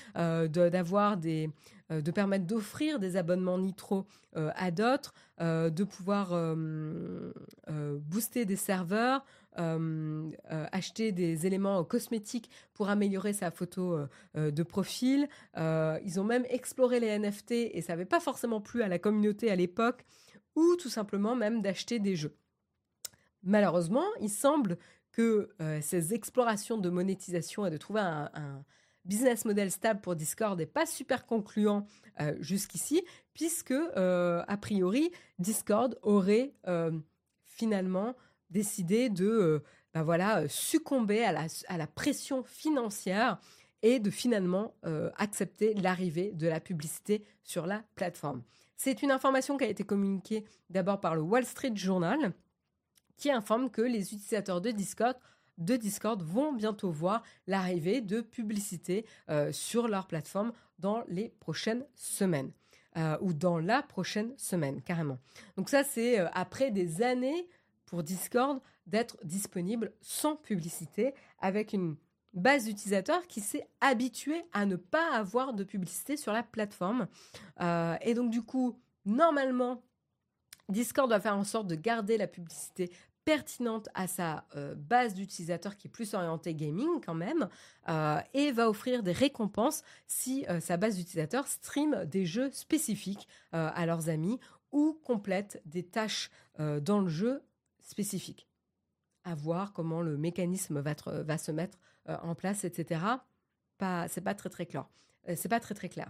De permettre d'offrir des abonnements Nitro à d'autres, de pouvoir booster des serveurs, acheter des éléments cosmétiques pour améliorer sa photo de profil. Ils ont même exploré les NFT et ça n'avait pas forcément plu à la communauté à l'époque, ou tout simplement même d'acheter des jeux. Malheureusement, il semble que ces explorations de monétisation et de trouver un business model stable pour Discord n'est pas super concluant jusqu'ici, puisque, a priori, Discord aurait finalement décidé de succomber à la pression financière et de finalement accepter l'arrivée de la publicité sur la plateforme. C'est une information qui a été communiquée d'abord par le Wall Street Journal, qui informe que les utilisateurs de Discord vont bientôt voir l'arrivée de publicité sur leur plateforme dans les prochaines semaines. Ou dans la prochaine semaine, carrément. Donc ça, c'est après des années pour Discord d'être disponible sans publicité, avec une base d'utilisateurs qui s'est habituée à ne pas avoir de publicité sur la plateforme. Et donc, du coup, normalement, Discord va faire en sorte de garder la publicité pertinente à sa base d'utilisateurs qui est plus orientée gaming quand même, et va offrir des récompenses si sa base d'utilisateurs stream des jeux spécifiques à leurs amis ou complète des tâches dans le jeu spécifiques. À voir comment le mécanisme va se mettre en place, etc. C'est pas très très clair. C'est pas très très clair.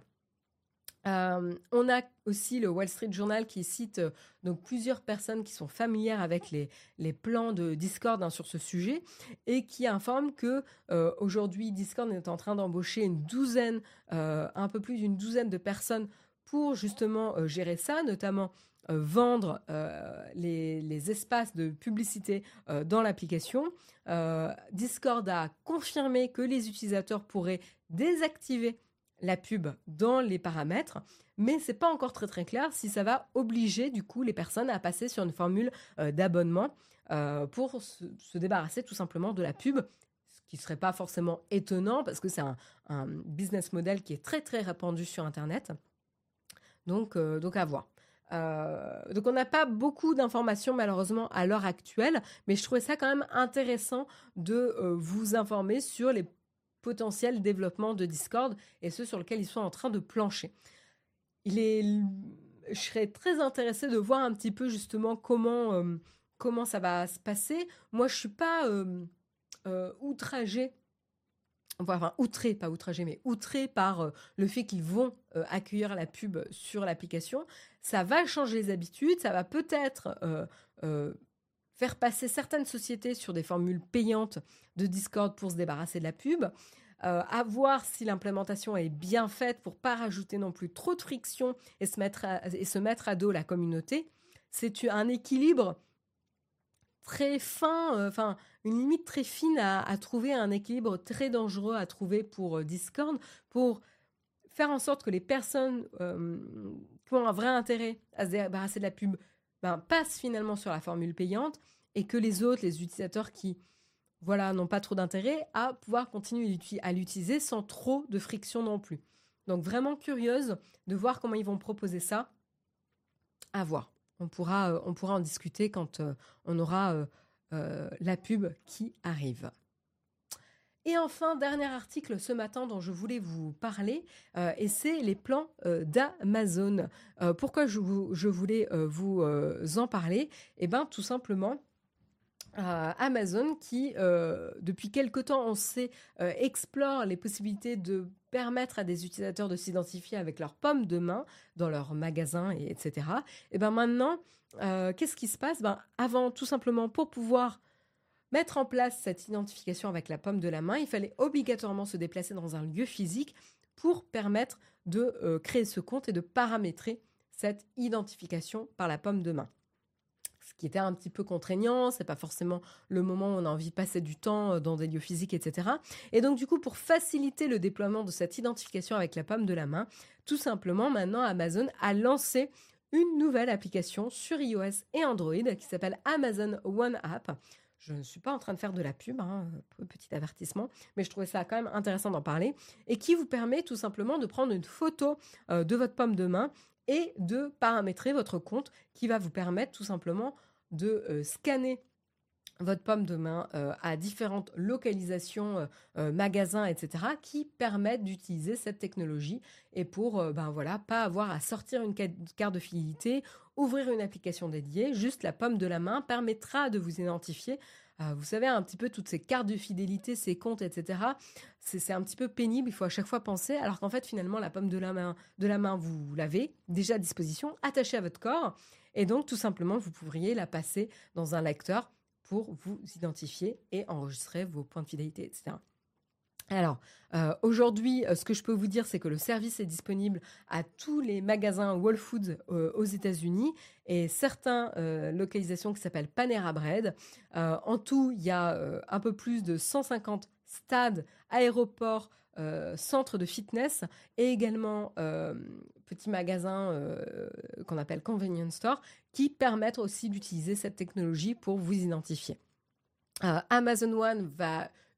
On a aussi le Wall Street Journal qui cite donc plusieurs personnes qui sont familières avec les plans de Discord sur ce sujet et qui informent que aujourd'hui Discord est en train d'embaucher un peu plus d'une douzaine de personnes pour justement gérer ça, notamment vendre les espaces de publicité dans l'application. Discord a confirmé que les utilisateurs pourraient désactiver la pub dans les paramètres, mais c'est pas encore très très clair si ça va obliger du coup les personnes à passer sur une formule d'abonnement pour se débarrasser tout simplement de la pub, ce qui serait pas forcément étonnant parce que c'est un business model qui est très très répandu sur Internet. Donc à voir. Donc on n'a pas beaucoup d'informations malheureusement à l'heure actuelle, mais je trouvais ça quand même intéressant de vous informer sur les potentiels développement de Discord et ceux sur lesquels ils sont en train de plancher. Je serais très intéressée de voir un petit peu justement comment ça va se passer. Moi, je suis pas outragée, enfin outrée, pas outragée, mais outrée par le fait qu'ils vont accueillir la pub sur l'application. Ça va changer les habitudes, ça va peut-être faire passer certaines sociétés sur des formules payantes de Discord pour se débarrasser de la pub. À voir si l'implémentation est bien faite pour pas rajouter non plus trop de friction et se mettre à dos la communauté. C'est un équilibre très fin, une limite très fine à trouver, un équilibre très dangereux à trouver pour Discord, pour faire en sorte que les personnes qui ont un vrai intérêt à se débarrasser de la pub passent finalement sur la formule payante et que les autres, les utilisateurs qui n'ont pas trop d'intérêt à pouvoir continuer à l'utiliser sans trop de friction non plus. Donc vraiment curieuse de voir comment ils vont proposer ça. À voir. On pourra en discuter quand on aura la pub qui arrive. Et enfin, dernier article ce matin dont je voulais vous parler, et c'est les plans d'Amazon. Pourquoi je voulais vous en parler ? Eh bien, tout simplement, Amazon qui, depuis quelque temps, on sait, explore les possibilités de permettre à des utilisateurs de s'identifier avec leur paume de main dans leur magasin, etc. Et bien maintenant, qu'est-ce qui se passe ? Avant, tout simplement, pour pouvoir mettre en place cette identification avec la paume de la main, il fallait obligatoirement se déplacer dans un lieu physique pour permettre de créer ce compte et de paramétrer cette identification par la paume de main. Ce qui était un petit peu contraignant, c'est pas forcément le moment où on a envie de passer du temps dans des lieux physiques, etc. Et donc du coup, pour faciliter le déploiement de cette identification avec la paume de la main, tout simplement, maintenant, Amazon a lancé une nouvelle application sur iOS et Android qui s'appelle Amazon One App. Je ne suis pas en train de faire de la pub, petit avertissement, mais je trouvais ça quand même intéressant d'en parler, et qui vous permet tout simplement de prendre une photo de votre paume de main et de paramétrer votre compte qui va vous permettre tout simplement de scanner votre paume de main à différentes localisations, magasins, etc., qui permettent d'utiliser cette technologie et pour pas avoir à sortir une carte de fidélité, ouvrir une application dédiée, juste la paume de la main permettra de vous identifier. Vous savez, un petit peu toutes ces cartes de fidélité, ces comptes, etc., c'est un petit peu pénible, il faut à chaque fois penser, alors qu'en fait, finalement, la paume de la main, vous l'avez déjà à disposition, attachée à votre corps, et donc, tout simplement, vous pourriez la passer dans un lecteur pour vous identifier et enregistrer vos points de fidélité, etc. Alors, aujourd'hui, ce que je peux vous dire, c'est que le service est disponible à tous les magasins Whole Foods aux États-Unis et certaines localisations qui s'appellent Panera Bread. En tout, il y a un peu plus de 150 stades, aéroports, centres de fitness et également petits magasins qu'on appelle convenience store qui permettent aussi d'utiliser cette technologie pour vous identifier. Amazon One va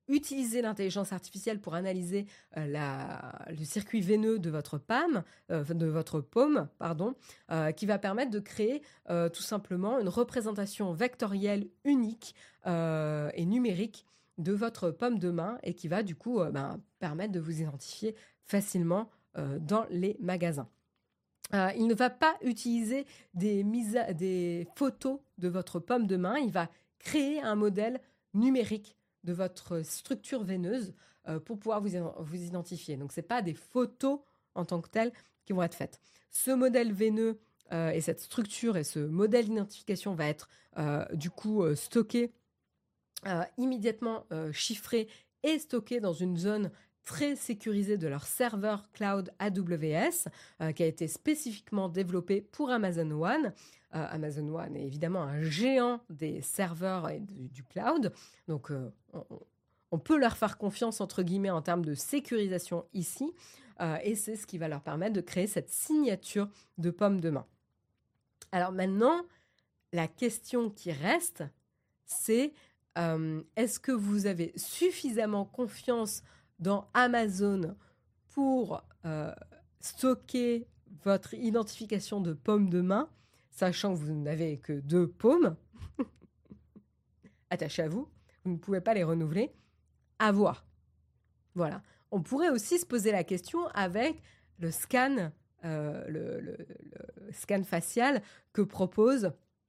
utiliser l'intelligence artificielle pour analyser le circuit veineux de votre paume, qui va permettre de créer tout simplement une représentation vectorielle unique et numérique de votre paume de main et qui va du coup permettre de vous identifier facilement dans les magasins. Il ne va pas utiliser des photos de votre paume de main, il va créer un modèle numérique de votre structure veineuse pour pouvoir vous identifier. Donc, ce n'est pas des photos en tant que telles qui vont être faites. Ce modèle veineux et cette structure et ce modèle d'identification va être du coup stocké, immédiatement chiffré et stocké dans une zone très sécurisée de leur serveur cloud AWS qui a été spécifiquement développé pour Amazon One. Amazon One est évidemment un géant des serveurs et du cloud. Donc, on peut leur faire confiance, entre guillemets, en termes de sécurisation ici. Et c'est ce qui va leur permettre de créer cette signature de paume de main. Alors maintenant, la question qui reste, c'est est-ce que vous avez suffisamment confiance dans Amazon pour stocker votre identification de paume de main, sachant que vous n'avez que 2 paumes attachées à vous, vous ne pouvez pas les renouveler, à voir. Voilà. On pourrait aussi se poser la question avec le scan, le scan facial que propose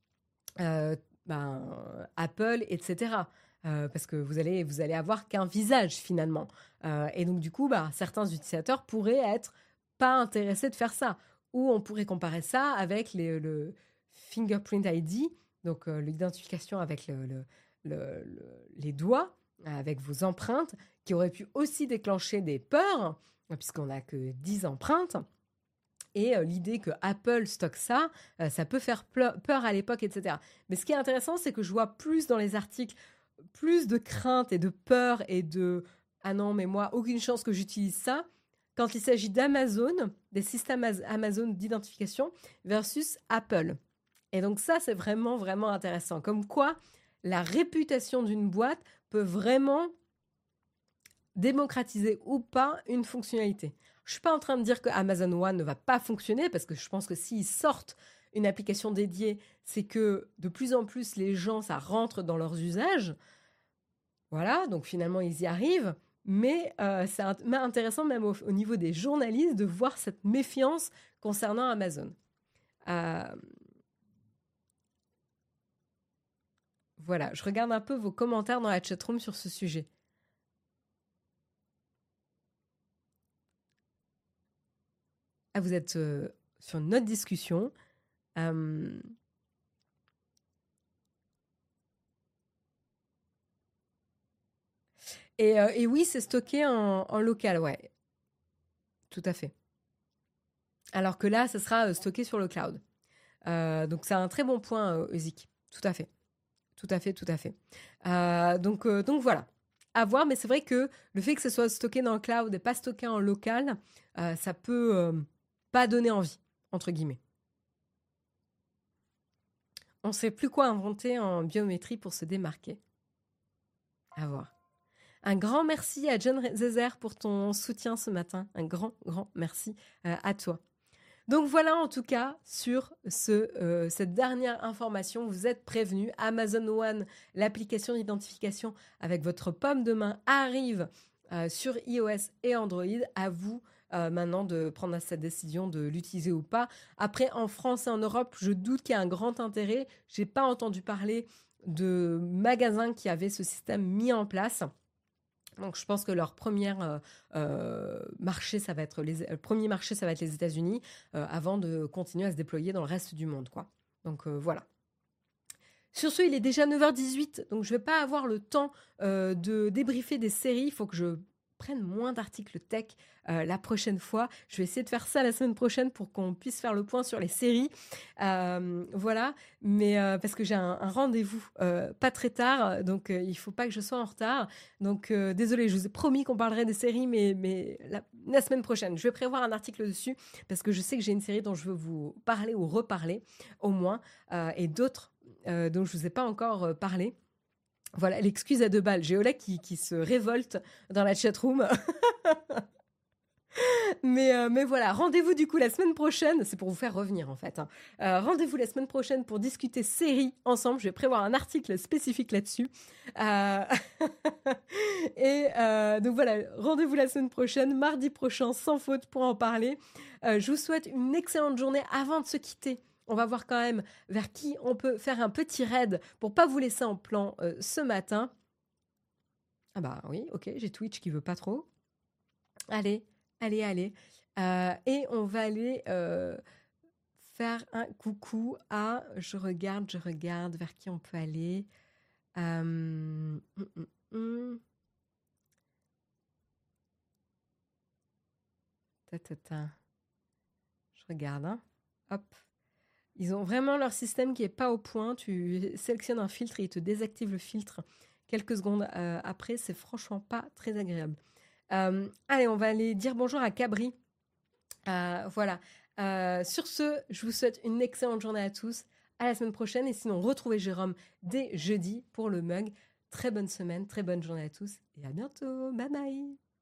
Apple, etc. Parce que vous allez avoir qu'un visage finalement. Et donc du coup, certains utilisateurs pourraient être pas intéressés de faire ça. Ou on pourrait comparer ça avec le Fingerprint ID, donc l'identification avec les doigts, avec vos empreintes, qui aurait pu aussi déclencher des peurs, puisqu'on n'a que 10 empreintes. Et l'idée que Apple stocke ça, ça peut faire peur à l'époque, etc. Mais ce qui est intéressant, c'est que je vois plus dans les articles, plus de crainte et de peur et de « Ah non, mais moi, aucune chance que j'utilise ça », quand il s'agit d'Amazon, des systèmes Amazon d'identification versus Apple. Et donc ça, c'est vraiment, vraiment intéressant. Comme quoi, la réputation d'une boîte peut vraiment démocratiser ou pas une fonctionnalité. Je ne suis pas en train de dire que Amazon One ne va pas fonctionner, parce que je pense que s'ils sortent une application dédiée, c'est que de plus en plus les gens, ça rentre dans leurs usages. Voilà, donc finalement, ils y arrivent. Mais c'est intéressant même au niveau des journalistes de voir cette méfiance concernant Amazon. Voilà, je regarde un peu vos commentaires dans la chatroom sur ce sujet. Ah, vous êtes sur une autre discussion. Et oui, c'est stocké en local, ouais. Tout à fait. Alors que là, ce sera stocké sur le cloud. Donc, c'est un très bon point, Ezik. Tout à fait. Tout à fait, tout à fait. Donc voilà. À voir, mais c'est vrai que le fait que ce soit stocké dans le cloud et pas stocké en local, ça peut pas donner envie, entre guillemets. On ne sait plus quoi inventer en biométrie pour se démarquer. À voir. Un grand merci à John Zezer pour ton soutien ce matin. Un grand, grand merci à toi. Donc voilà en tout cas sur cette dernière information, vous êtes prévenus. Amazon One, l'application d'identification avec votre paume de main arrive sur iOS et Android. À vous maintenant de prendre cette décision de l'utiliser ou pas. Après, en France et en Europe, je doute qu'il y ait un grand intérêt. Je n'ai pas entendu parler de magasins qui avaient ce système mis en place. Donc, je pense que leur premier marché, ça va être les États-Unis, avant de continuer à se déployer dans le reste du monde, quoi. Donc, voilà. Sur ce, il est déjà 9h18, donc je ne vais pas avoir le temps de débriefer des séries. Il faut que je prenne moins d'articles tech la prochaine fois. Je vais essayer de faire ça la semaine prochaine pour qu'on puisse faire le point sur les séries. Voilà, mais parce que j'ai un rendez-vous pas très tard, donc il ne faut pas que je sois en retard. Donc désolée, je vous ai promis qu'on parlerait des séries, mais la semaine prochaine, je vais prévoir un article dessus parce que je sais que j'ai une série dont je veux vous parler ou reparler au moins, et d'autres dont je ne vous ai pas encore parlé. Voilà, l'excuse à 2 balles. J'ai Ola qui se révolte dans la chatroom. Mais voilà, rendez-vous du coup la semaine prochaine. C'est pour vous faire revenir en fait. Rendez-vous la semaine prochaine pour discuter séries ensemble. Je vais prévoir un article spécifique là-dessus. Euh, donc voilà, rendez-vous la semaine prochaine, mardi prochain, sans faute pour en parler. Je vous souhaite une excellente journée avant de se quitter. On va voir quand même vers qui on peut faire un petit raid pour pas vous laisser en plan ce matin. Ah bah oui, ok, j'ai Twitch qui veut pas trop. Allez. Et on va aller faire un coucou à... Je regarde vers qui on peut aller. Hum. Je regarde, hein. Hop. Ils ont vraiment leur système qui est pas au point. Tu sélectionnes un filtre et ils te désactivent le filtre quelques secondes après. C'est franchement pas très agréable. Allez, on va aller dire bonjour à Cabri. Voilà. Sur ce, je vous souhaite une excellente journée à tous. À la semaine prochaine. Et sinon, retrouvez Jérôme dès jeudi pour le mug. Très bonne semaine, très bonne journée à tous. Et à bientôt. Bye bye.